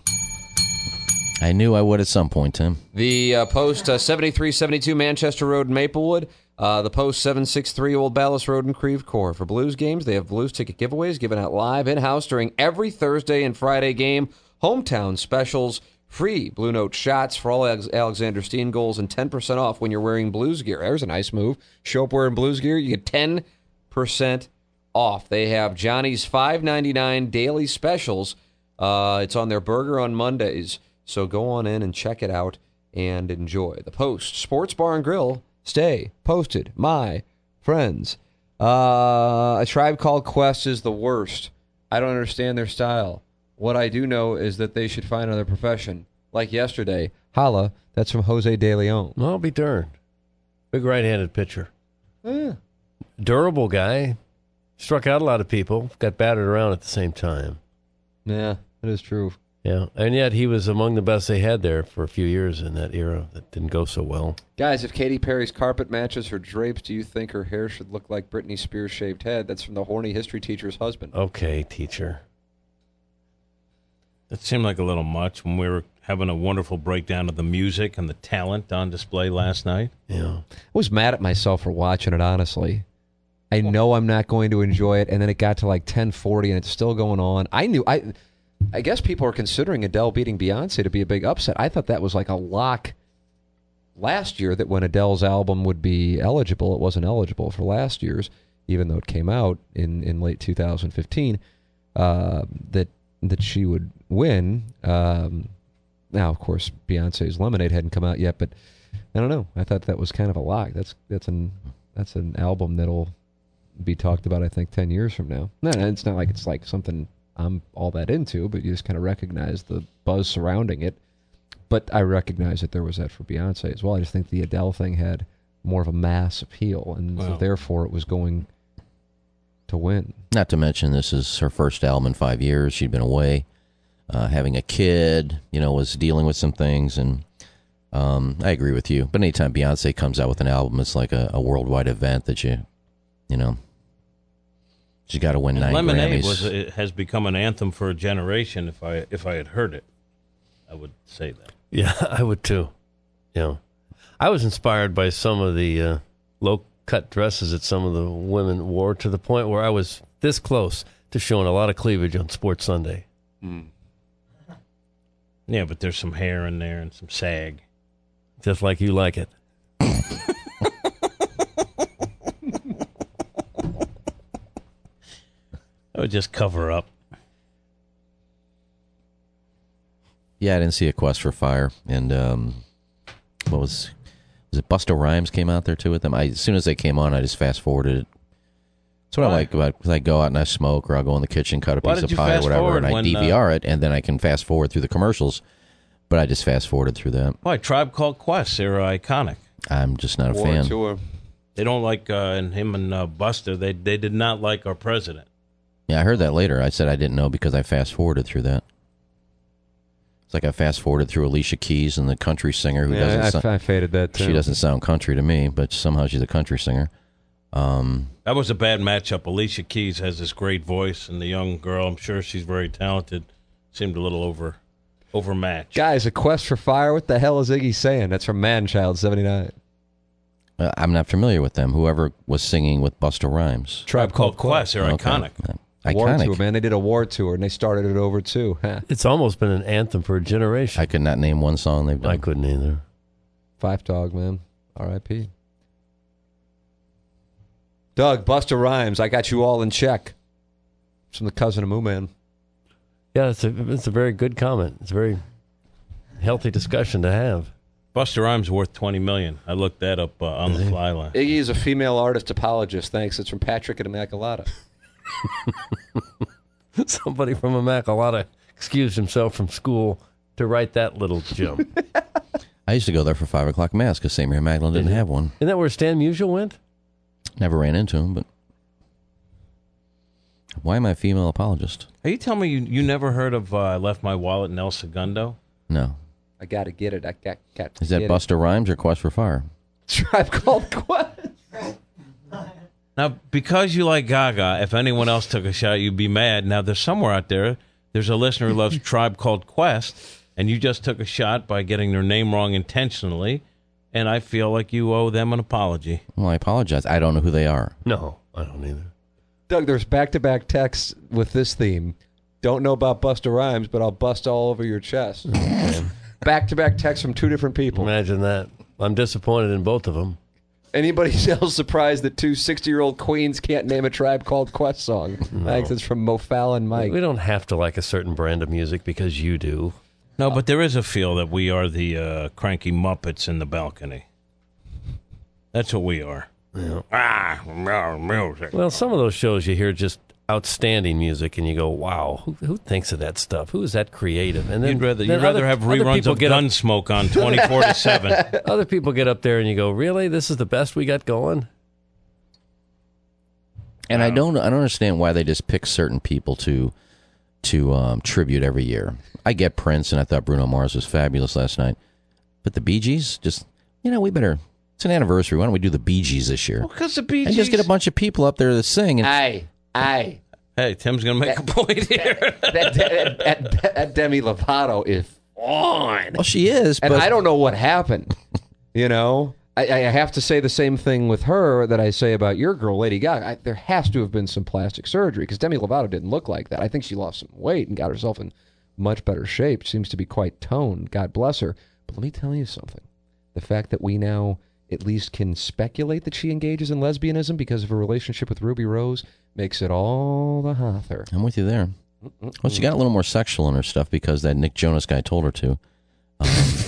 I knew I would at some point, Tim. The uh, Post, uh, seventy-three seventy-two Manchester Road in Maplewood. Uh, the Post, seven sixty-three Old Ballas Road in Creve Coeur. For Blues games, they have Blues ticket giveaways given out live in-house during every Thursday and Friday game. Hometown specials, free Blue Note shots for all Alex- Alexander Steen goals, and ten percent off when you're wearing Blues gear. There's a nice move. Show up wearing Blues gear, you get ten percent off. They have Johnny's five ninety-nine daily specials. Uh, it's on their burger on Mondays. So go on in and check it out and enjoy. The Post Sports Bar and Grill. Stay posted, my friends. Uh, a Tribe Called Quest is the worst. I don't understand their style. What I do know is that they should find another profession. Like yesterday, holla, that's from Jose De Leon. Well, I'll be darned. Big right-handed pitcher. Yeah. Durable guy. Struck out a lot of people. Got battered around at the same time. Yeah, that is true. Yeah, and yet he was among the best they had there for a few years in that era. That didn't go so well. Guys, if Katy Perry's carpet matches her drapes, do you think her hair should look like Britney Spears' shaved head? That's from the horny history teacher's husband. Okay, teacher. That seemed like a little much when we were having a wonderful breakdown of the music and the talent on display last night. Yeah. I was mad at myself for watching it, honestly. I know I'm not going to enjoy it, and then it got to like ten forty, and it's still going on. I knew... I. I guess people are considering Adele beating Beyonce to be a big upset. I thought that was like a lock last year that when Adele's album would be eligible, it wasn't eligible for last year's, even though it came out in, in late two thousand fifteen, uh, that that she would win. Um, now, of course, Beyonce's Lemonade hadn't come out yet, but I don't know. I thought that was kind of a lie. That's that's an that's an album that'll be talked about, I think, ten years from now. No, it's not like it's like something I'm all that into, but you just kind of recognize the buzz surrounding it. But I recognize that there was that for Beyonce as well. I just think the Adele thing had more of a mass appeal, and Wow. so therefore it was going to win. Not to mention, this is her first album in five years. She'd been away, uh, having a kid, you know, was dealing with some things, and um, I agree with you. But anytime Beyonce comes out with an album, it's like a, a worldwide event that you, you know, she got to win And nine Lemonade Grammys. was it has become an anthem for a generation. If I if I had heard it, I would say that. Yeah, I would too. You know, I was inspired by some of the uh, low-cut dresses that some of the women wore, to the point where I was this close to showing a lot of cleavage on Sports Sunday. Mm. Yeah, but there's some hair in there and some sag. Just like you like it. I would just cover up. Yeah, I didn't see A Quest for Fire, and um, what was was it? Busta Rhymes came out there too with them. I, as soon as they came on, I just fast forwarded it. That's what Why? I like about because I go out and I smoke, or I'll go in the kitchen, cut a Why piece did of you pie or fast whatever, forward and I when, D V R uh, it, and then I can fast forward through the commercials. But I just fast forwarded through that. Why? Tribe Called Quest. They're iconic. I'm just not a War fan. Tour. They don't like uh, and him and uh, Buster. They they did not like our president. Yeah, I heard that later. I said I didn't know because I fast forwarded through that. It's like I fast forwarded through Alicia Keys and the country singer who Yeah, doesn't. I, so- I faded that too. She doesn't sound country to me, but somehow she's a country singer. Um, That was a bad matchup. Alicia Keys has this great voice, and the young girl, I'm sure she's very talented, seemed a little over overmatched. Guys, A Quest for Fire. What the hell is Iggy saying? That's from Man Child seventy-nine. uh, I'm not familiar with them. Whoever was singing with Busta Rhymes. Tribe Called Quest. They're Okay. iconic. Uh, War Iconic. tour, man. They did a war tour, and they started it over too. Huh. It's almost been an anthem for a generation. I could not name one song they've done. I couldn't either. Five Dog, man. R I P Doug, Busta Rhymes. I got you all in check. It's from the cousin of Moo Man. Yeah, it's a it's a very good comment. It's a very healthy discussion to have. Buster Rhymes worth twenty million. I looked that up uh, on the fly line. Iggy is a female artist apologist. Thanks. It's from Patrick and Immaculata. Somebody from Immaculata excused himself from school to write that little gem. I used to go there for five o'clock mass because Saint Mary Magdalene didn't have one. Isn't that where Stan Musial went? Never ran into him, but why am I a female apologist? Are you telling me you, you never heard of uh, I Left My Wallet in El Segundo? No. I got to get it. I got, got to Is that get Busta Rhymes or Quest for Fire? it. Tribe Called Quest. Now, because you like Gaga, if anyone else took a shot, you'd be mad. Now, there's somewhere out there, there's a listener who loves Tribe Called Quest, and you just took a shot by getting their name wrong intentionally, and I feel like you owe them an apology. Well, I apologize. I don't know who they are. No, I don't either. Doug, there's back-to-back texts with this theme. Don't know about Busta Rhymes, but I'll bust all over your chest. Back-to-back texts from two different people. Imagine that. I'm disappointed in both of them. Anybody else surprised that two sixty-year-old queens can't name a Tribe Called Quest song? No. Thanks. It's from Mo Fallon Mike. We don't have to like a certain brand of music because you do. No, but there is a feel that we are the uh, cranky Muppets in the balcony. That's what we are. Yeah. Ah, music. Well, some of those shows you hear just outstanding music, and you go, "Wow, who, who thinks of that stuff? Who is that creative?" And then You'd rather, then you'd rather other- have other reruns people of get up- Gunsmoke on twenty-four to seven. Other people get up there, and you go, "Really? This is the best we got going?" And I don't I don't understand why they just pick certain people to to um, tribute every year. I get Prince, and I thought Bruno Mars was fabulous last night. But the Bee Gees, just, you know, we better, it's an anniversary. Why don't we do the Bee Gees this year? Because the Bee And just get a bunch of people up there to sing. And, Aye, aye. Hey, Tim's going to make a point here. that, that, that, that Demi Lovato is on. well, she is, And but I don't know what happened. You know, I, I have to say the same thing with her that I say about your girl, Lady Gaga. I, there has to have been some plastic surgery because Demi Lovato didn't look like that. I think she lost some weight and got herself in much better shape. Seems to be quite toned. God bless her. But let me tell you something. The fact that we now at least can speculate that she engages in lesbianism because of her relationship with Ruby Rose makes it all the hotter. I'm with you there. Well, she got a little more sexual in her stuff because that Nick Jonas guy told her to. Um,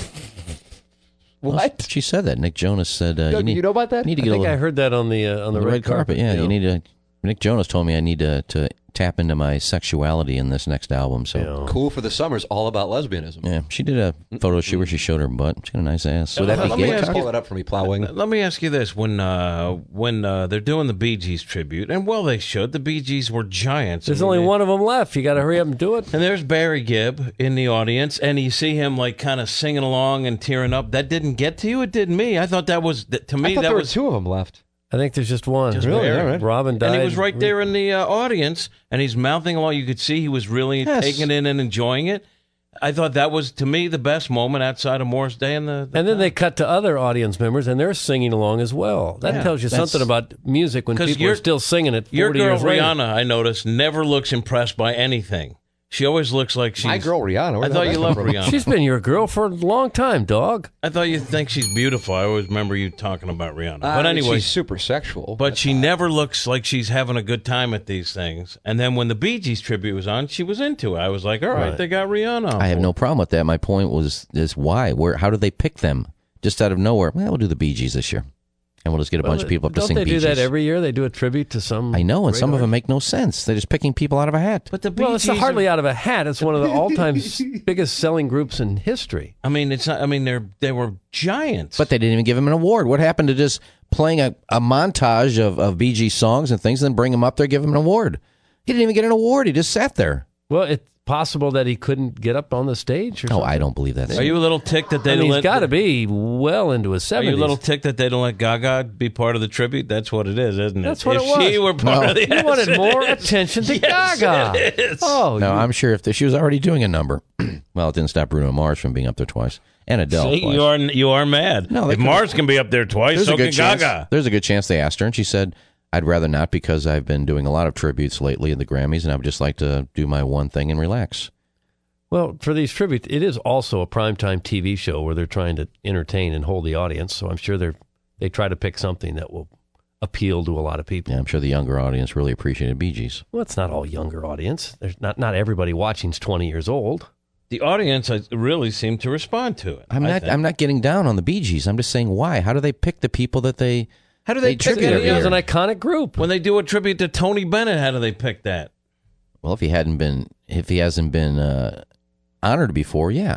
what? Well, she said that. Nick Jonas said, uh, Doug, you, need, you know about that? Need to I get think a little, I heard that on the uh, on the, the red, red carpet. Yeah, you you know. need to. Nick Jonas told me I need to, to tap into my sexuality in this next album. So Yeah. Cool for the Summer's all about lesbianism. yeah, she did a photo shoot where she showed her butt. She got a nice ass. Would that Let be me gay? ask you- Pull it up for me, plowing. Let me ask you this: when uh, when uh, they're doing the Bee Gees tribute, and well, they should. The Bee Gees were giants. There's I mean, only they- one of them left. You got to hurry up and do it. And there's Barry Gibb in the audience, and you see him like kind of singing along and tearing up. That didn't get to you. It did me. I thought that was that- to me. I thought that there was were two of them left. I think there's just one. Just really? Barry. All right. Robin died. And he was right there in the uh, audience, and he's mouthing along. You could see he was really Yes. taking it in and enjoying it. I thought that was, to me, the best moment outside of Morris Day. And the, the And then they cut to other audience members, and they're singing along as well. That Yeah, tells you that's- something about music when 'Cause people are your- still singing it forty Your girl years later. Rihanna, I noticed, never looks impressed by anything. She always looks like she's My girl Rihanna. where I the thought hell you that loved come from? Rihanna. She's been your girl for a long time, dog. I thought you think she's beautiful. I always remember you talking about Rihanna. Uh, But anyway, she's super sexual. but she never looks like she's having a good time at these things. And then when the Bee Gees tribute was on, she was into it. I was like, all right, Right. they got Rihanna on I have board. no problem with that. My point was is why? Where? How do they pick them? Just out of nowhere. Well, we'll do the Bee Gees this year, and we'll just get a bunch Well, of people up to don't sing they Bee do that Gees. every year? They do a tribute to some. I know, and great some of them artist. make no sense. They're just picking people out of a hat. But the Bee Well, it's Gees hardly are- out of a hat. It's one of the all-time biggest selling groups in history. I mean, it's not. I mean, they're they were giants. But they didn't even give him an award. What happened to just playing a, a montage of, of Bee Gees songs and things, and then bring him up there, give him an award? He didn't even get an award. He just sat there. Well, it's possible that he couldn't get up on the stage. Or No, something. I don't believe that. Are you a little ticked that they I mean, don't he's let? got to be well into his Are seventies. you a little ticked that they don't let Gaga be part of the tribute? That's what it is, isn't it? That's what if it was. she were part No. of the, You wanted Yes, it more is. attention to Yes, Gaga. it is. Oh, No, you- I'm sure if the, she was already doing a number. Well, it didn't stop Bruno Mars from being up there twice, and Adele See, twice. you are you are mad. No, they if could've- Mars can be up there twice, There's so a good can chance. Gaga. There's a good chance they asked her, and she said, "I'd rather not because I've been doing a lot of tributes lately at the Grammys, and I would just like to do my one thing and relax." Well, for these tributes, it is also a primetime T V show where they're trying to entertain and hold the audience. So I'm sure they're they try to pick something that will appeal to a lot of people. Yeah, I'm sure the younger audience really appreciated Bee Gees. Well, it's not all younger audience. There's not not everybody watching's twenty years old. The audience uh, really seemed to respond to it. I'm I not. think. I'm not getting down on the Bee Gees. I'm just saying why. How do they pick the people that they? How do they, they pick tribute it? every It was year? an iconic group. When they do a tribute to Tony Bennett, how do they pick that? Well, if he hadn't been, if he hasn't been uh, honored before, yeah.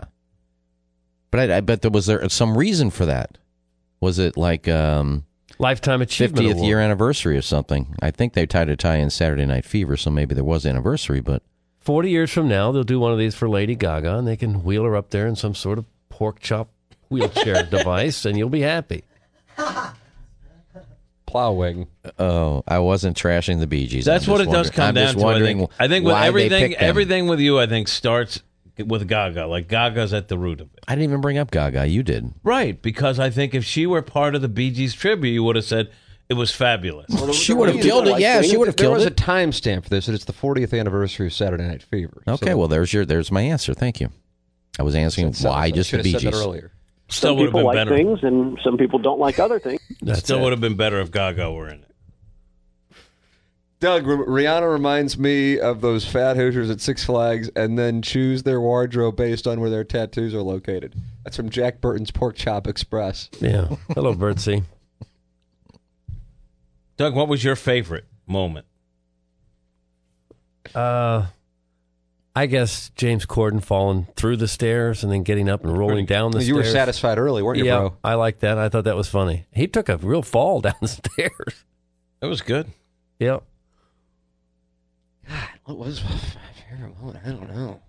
But I, I bet there was there some reason for that. Was it like um, Lifetime Achievement fiftieth Award. year anniversary or something? I think they tried to tie in Saturday Night Fever, so maybe there was anniversary. But forty years from now, they'll do one of these for Lady Gaga, and they can wheel her up there in some sort of pork chop wheelchair device, and you'll be happy. Plowing. oh, I wasn't trashing the Bee Gees. That's I'm what just it does wondering- come I'm down just to. I wondering think, I think with why they everything, picked them. everything with you, I think starts with Gaga. Like Gaga's at the root of it. I didn't even bring up Gaga. You did. Right, because I think if she were part of the Bee Gees tribute, you would have said it was fabulous. She would have killed it. Yeah, she would have There killed was a it. timestamp for this, and it's the fortieth anniversary of Saturday Night Fever. Okay, So- well, there's your there's my answer. Thank you. I was answering So- why I just the should Bee have said Gees. that earlier. Still Some would have people been like better. things, and some people don't like other things. That's Still it. would have been better if Gaga were in it. Doug, R- Rihanna reminds me of those fat Hoosiers at Six Flags and then choose their wardrobe based on where their tattoos are located. That's from Jack Burton's Pork Chop Express. Yeah. Hello, Birdsey. Doug, what was your favorite moment? Uh, I guess James Corden falling through the stairs and then getting up and rolling down the You stairs. were satisfied early, weren't you, yeah, bro? I like that. I thought that was funny. He took a real fall down the stairs. It was good. Yep. What was my favorite moment? I don't know.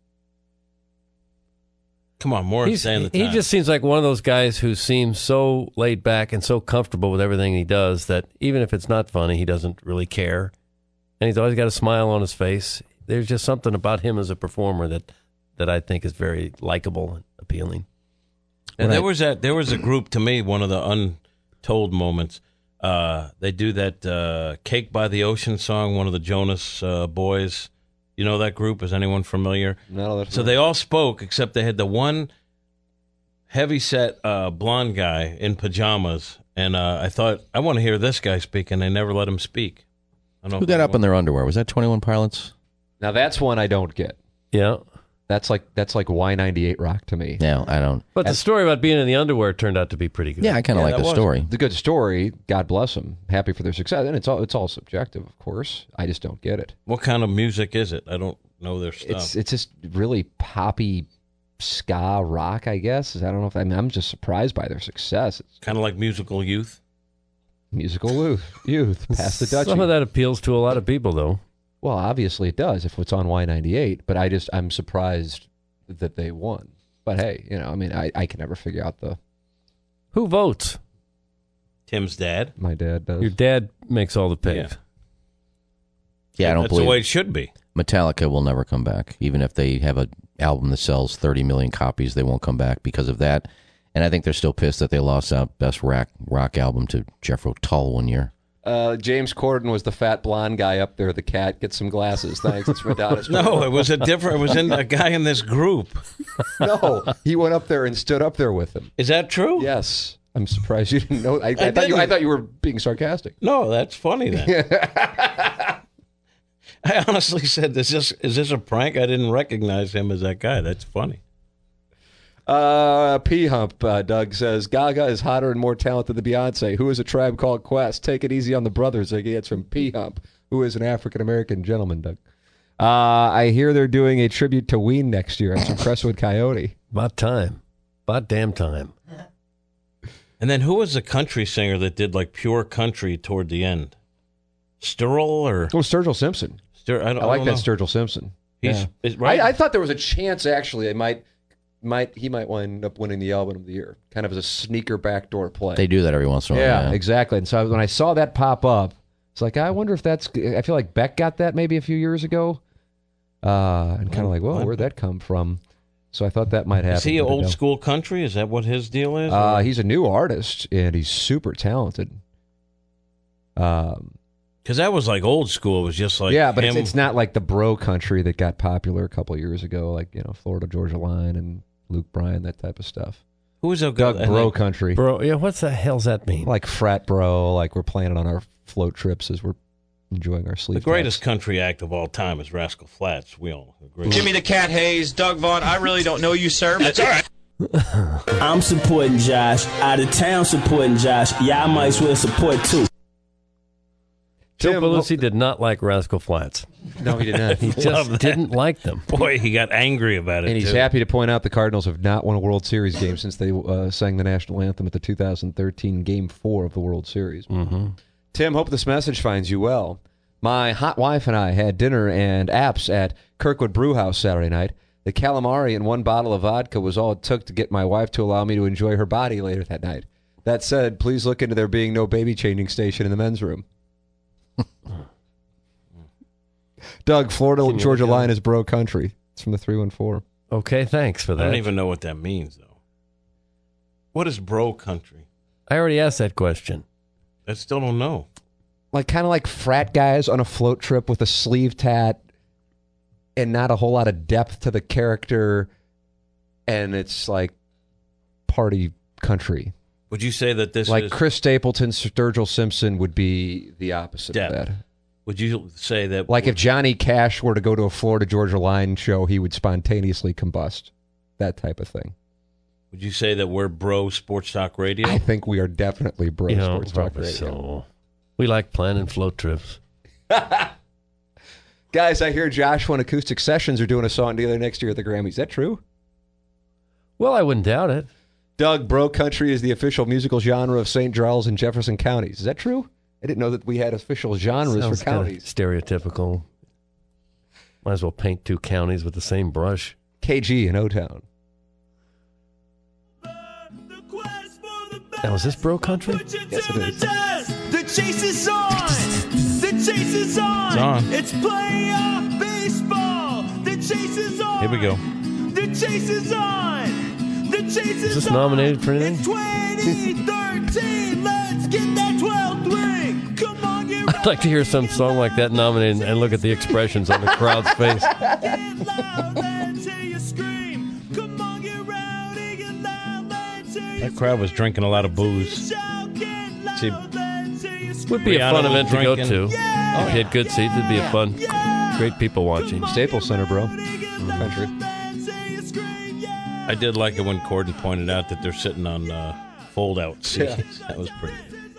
Come on, Morris, He's- stay in the he time. just seems like one of those guys who seems so laid back and so comfortable with everything he does that even if it's not funny, he doesn't really care. And he's always got a smile on his face. There's just something about him as a performer that, that I think is very likable and appealing. And When there I- was that. There was a group to me. One of the untold moments. Uh, they do that uh, "Cake by the Ocean" song. One of the Jonas uh, Boys. You know that group? Is anyone familiar? No, that's So they all spoke, except they had the one heavy-set uh, blonde guy in pajamas, and uh, I thought, I want to hear this guy speak, and they never let him speak. I don't know Who got up in their underwear? Was that twenty-one Pilots? Now that's one I don't get. Yeah. That's like that's like Y ninety-eight rock to me. No, I don't. But the story about being in the underwear turned out to be pretty good. Yeah, I kind of like the story. The good story. God bless them. Happy for their success, and it's all it's all subjective, of course. I just don't get it. What kind of music is it? I don't know their stuff. It's it's just really poppy ska rock, I guess. I don't know if I mean, I'm just surprised by their success. It's kind of like Musical Youth. Musical youth, youth, past the Dutchie. Some of that appeals to a lot of people, though. Well, obviously it does if it's on Y ninety-eight, but I just, I'm surprised that they won. But hey, you know, I mean, I, I can never figure out the... Who votes? Tim's dad. My dad does. Your dad makes all the picks. Yeah, yeah I don't That's believe the way it should be. Metallica will never come back. Even if they have an album that sells thirty million copies, they won't come back because of that. And I think they're still pissed that they lost out Best Rock, rock Album to Jethro Tull one year. Uh, James Corden was the fat blonde guy up there. The cat. Get some glasses. Thanks. It's Madonna's. No, it was a different. It was in a guy in this group. No, he went up there and stood up there with him. Is that true? Yes. I'm surprised you didn't know. I, I, I thought you. I didn't. thought you were being sarcastic. No, that's funny then. I honestly said, "Is this is this a prank?" I didn't recognize him as that guy. That's funny. Uh, P Hump, uh, Doug says, Gaga is hotter and more talented than Beyonce. Who is a Tribe Called Quest? Take it easy on the brothers. He gets from P Hump, who is an African-American gentleman, Doug. Uh, I hear they're doing a tribute to Ween next year at some Crestwood Coyote. About time. About damn time. And then who was the country singer that did like pure country toward the end? Sturgill or? Oh, Sturgill Simpson. Stur- I, don't, I like I that don't know. Sturgill Simpson. He's Yeah. is, right. I, I thought there was a chance, actually, they might, might he might wind up winning the album of the year, kind of as a sneaker backdoor play. They do that every once in a while. Yeah, Yeah, exactly. And so when I saw that pop up, it's like, I wonder if that's. I feel like Beck got that maybe a few years ago, uh, and kind of like, well, where'd that come from? So I thought that might happen. Is he but I old don't. school country? Is that what his deal is? Uh, or- he's a new artist, and he's super talented. Um, Because that was like old school. It was just like yeah, but it's, him. it's not like the bro country that got popular a couple of years ago, like you know Florida Georgia Line and Luke Bryan, that type of stuff. Who was that? Doug and Bro they- country, Bro, yeah, what's the hell's that mean? like frat bro, like we're playing it on our float trips as we're enjoying our sleep. The greatest country act of all time is Rascal Flatts. We all agree. Jimmy the Cat Hayes, Doug Vaughn. I really don't know you, sir. That's all right. I'm supporting Josh. Out of town supporting Josh. Y'all might as well support too. Joe Belushi did not like Rascal Flatts. No, he did not. He Love just that. didn't like them. Boy, he got angry about it. And he's too. happy to point out the Cardinals have not won a World Series game since they uh, sang the national anthem at the two thousand thirteen Game Four of the World Series. Mm-hmm. Tim, hope this message finds you well. My hot wife and I had dinner and apps at Kirkwood Brewhouse Saturday night. The calamari and one bottle of vodka was all it took to get my wife to allow me to enjoy her body later that night. That said, please look into there being no baby changing station in the men's room. Doug, Florida Can you Georgia look at line it? is bro country. It's from the three one four. Okay, thanks for I that. don't even know what that means, though. What is bro country? I already asked that question. I still don't know. Like kind of like frat guys on a float trip with a sleeve tat and not a whole lot of depth to the character, and it's like party country. Would you say that this like is Chris Stapleton, Sturgill Simpson would be the opposite depth? of that. Would you say that? Like if Johnny Cash were to go to a Florida Georgia Line show, he would spontaneously combust. That type of thing. Would you say that we're bro sports talk radio? I think we are definitely bro You know, sports talk probably radio. so. We like planning float trips. Guys, I hear Joshua and Acoustic Sessions are doing a song together next year at the Grammys. Is that true? Well, I wouldn't doubt it. Doug, bro country is the official musical genre of Saint Charles and Jefferson counties. Is that true? I didn't know that we had official genres Sounds for kinda counties. stereotypical. Might as well paint two counties with the same brush. K G and O-Town. Now, is this bro country? Yes, it is. The chase is on. The chase is on. It's on. It's playoff baseball. The chase is on. Here we go. The chase is on. The chase is, Is this on. nominated for anything? It's twenty thirteen. Let's get that twelfth ring. Come on, get I'd like to hear some song like that nominated and look at the expressions on the crowd's face. loud. Let's hear you scream. Come on, get rowdy. Get loud. That crowd was drinking a lot of booze. See, would be Rihanna a fun was event to go drinking. to. If you had good seats, it'd be a fun, great people watching. Staples Center, bro. Country. I did like it when Corden pointed out that they're sitting on uh, fold-out seats. Yeah. That was pretty.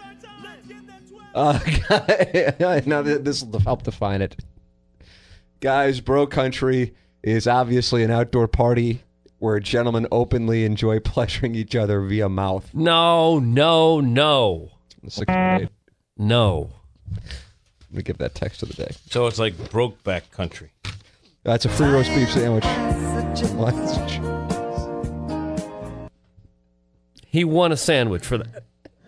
Uh, now this will help define it. Guys, bro country is obviously an outdoor party where gentlemen openly enjoy pleasuring each other via mouth. No, no, no. Six and eight. No. Let me give that text of the day. So it's like Brokeback Country. That's a free roast beef sandwich. He won a sandwich for that.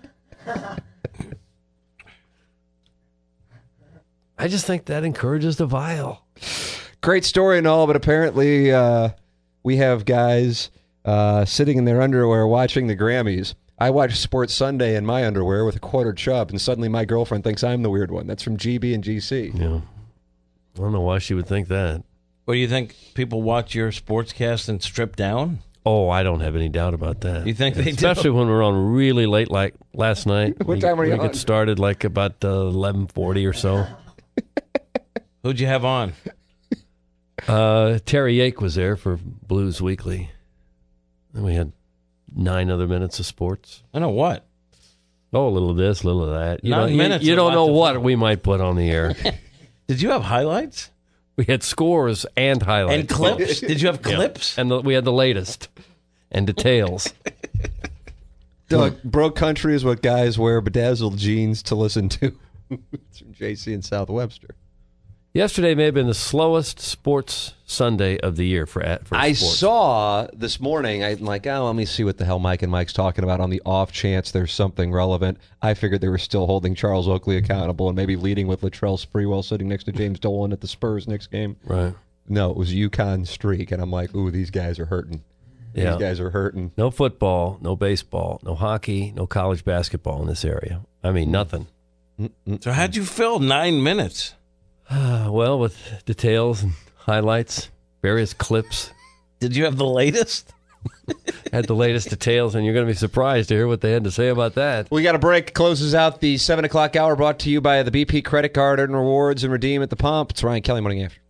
I just think that encourages the vile. Great story and all, but apparently uh, we have guys uh, sitting in their underwear watching the Grammys. I watch Sports Sunday in my underwear with a quarter chub, and suddenly my girlfriend thinks I'm the weird one. That's from G B and G C. Yeah. I don't know why she would think that. What do you think? People watch your sportscast and strip down? Oh, I don't have any doubt about that. You think they Especially do? when we're on really late, like last night. What we, time were you we on? get started like about uh, eleven forty or so. Who'd you have on? Uh, Terry Yake was there for Blues Weekly. And we had nine other minutes of sports. I know what. Oh, a little of this, a little of that. You Nine don't, you- minutes You, is don't a know lot to what fill. we might put on the air. Did you have highlights? We had scores and highlights. And clips? Did you have Yeah. clips? And the, we had the latest and details. Doug, bro country is what guys wear bedazzled jeans to listen to. It's from J C and South Webster. Yesterday may have been the slowest sports Sunday of the year for, for I sports. saw this morning, I'm like, oh, let me see what the hell Mike and Mike's talking about on the off chance there's something relevant. I figured they were still holding Charles Oakley accountable and maybe leading with Latrell Sprewell sitting next to James Dolan at the Spurs next game. Right. No, it was UConn streak, and I'm like, ooh, these guys are hurting. Yeah. These guys are hurting. No football, no baseball, no hockey, no college basketball in this area. I mean, nothing. So how'd you fill nine minutes? Well, with details and highlights, various clips. Did you have the latest? Had the latest details, and you're going to be surprised to hear what they had to say about that. We got a break. Closes out the seven o'clock hour brought to you by the B P Credit Card and Rewards and Redeem at the Pump. It's Ryan Kelly Morning After.